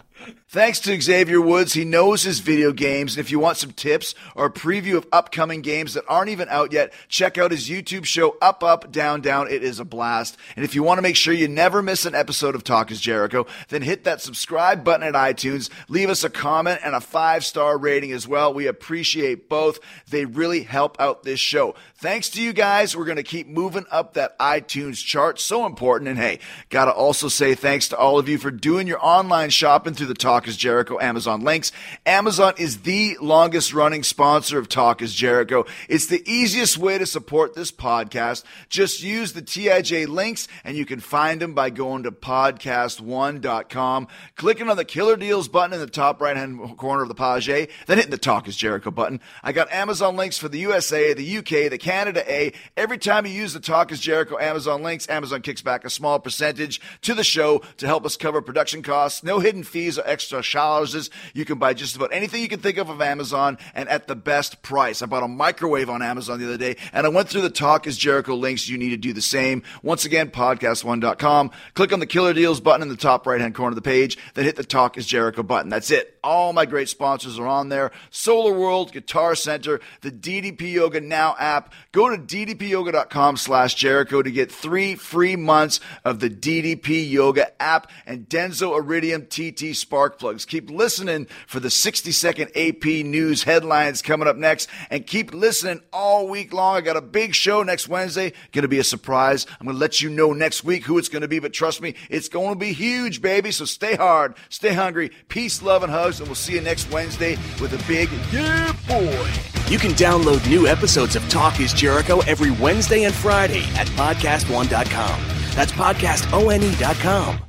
Thanks to Xavier Woods, he knows his video games, and if you want some tips or a preview of upcoming games that aren't even out yet, check out his YouTube show, Up, Up, Down, Down. It is a blast. And if you want to make sure you never miss an episode of Talk is Jericho, then hit that subscribe button at iTunes, leave us a comment and a five-star rating as well. We appreciate both. They really help out this show. Thanks to you guys, we're going to keep moving up that iTunes chart. So important. And hey, got to also say thanks to all of you for doing your online shopping through the Talk Talk is Jericho Amazon links. Amazon is the longest running sponsor of Talk is Jericho. It's the easiest way to support this podcast. Just use the T I J links and you can find them by going to podcast one dot com, clicking on the Killer Deals button in the top right hand corner of the page, then hitting the Talk is Jericho button. I got Amazon links for the U S A, the U K, the Canada A. Every time you use the Talk is Jericho Amazon links, Amazon kicks back a small percentage to the show to help us cover production costs. No hidden fees or extra charges. You can buy just about anything you can think of of Amazon and at the best price. I bought a microwave on Amazon the other day and I went through the Talk is Jericho links. You need to do the same. Once again, podcast one dot com. Click on the Killer Deals button in the top right hand corner of the page, then hit the Talk is Jericho button. That's it. All my great sponsors are on there. Solar World, Guitar Center, the D D P Yoga Now app. Go to d d p yoga dot com slash Jericho to get three free months of the D D P Yoga app and Denso Iridium T T Spark plugs. Keep listening for the sixty second A P News headlines coming up next, and keep listening all week long. I got a big show next Wednesday. Going to be a surprise. I'm going to let you know next week who it's going to be, but trust me, it's going to be huge, baby. So stay hard, stay hungry, peace, love, and hugs, and we'll see you next Wednesday with a big yeah, boy. You can download new episodes of Talk is Jericho every Wednesday and Friday at podcast one dot com. That's podcast one dot com.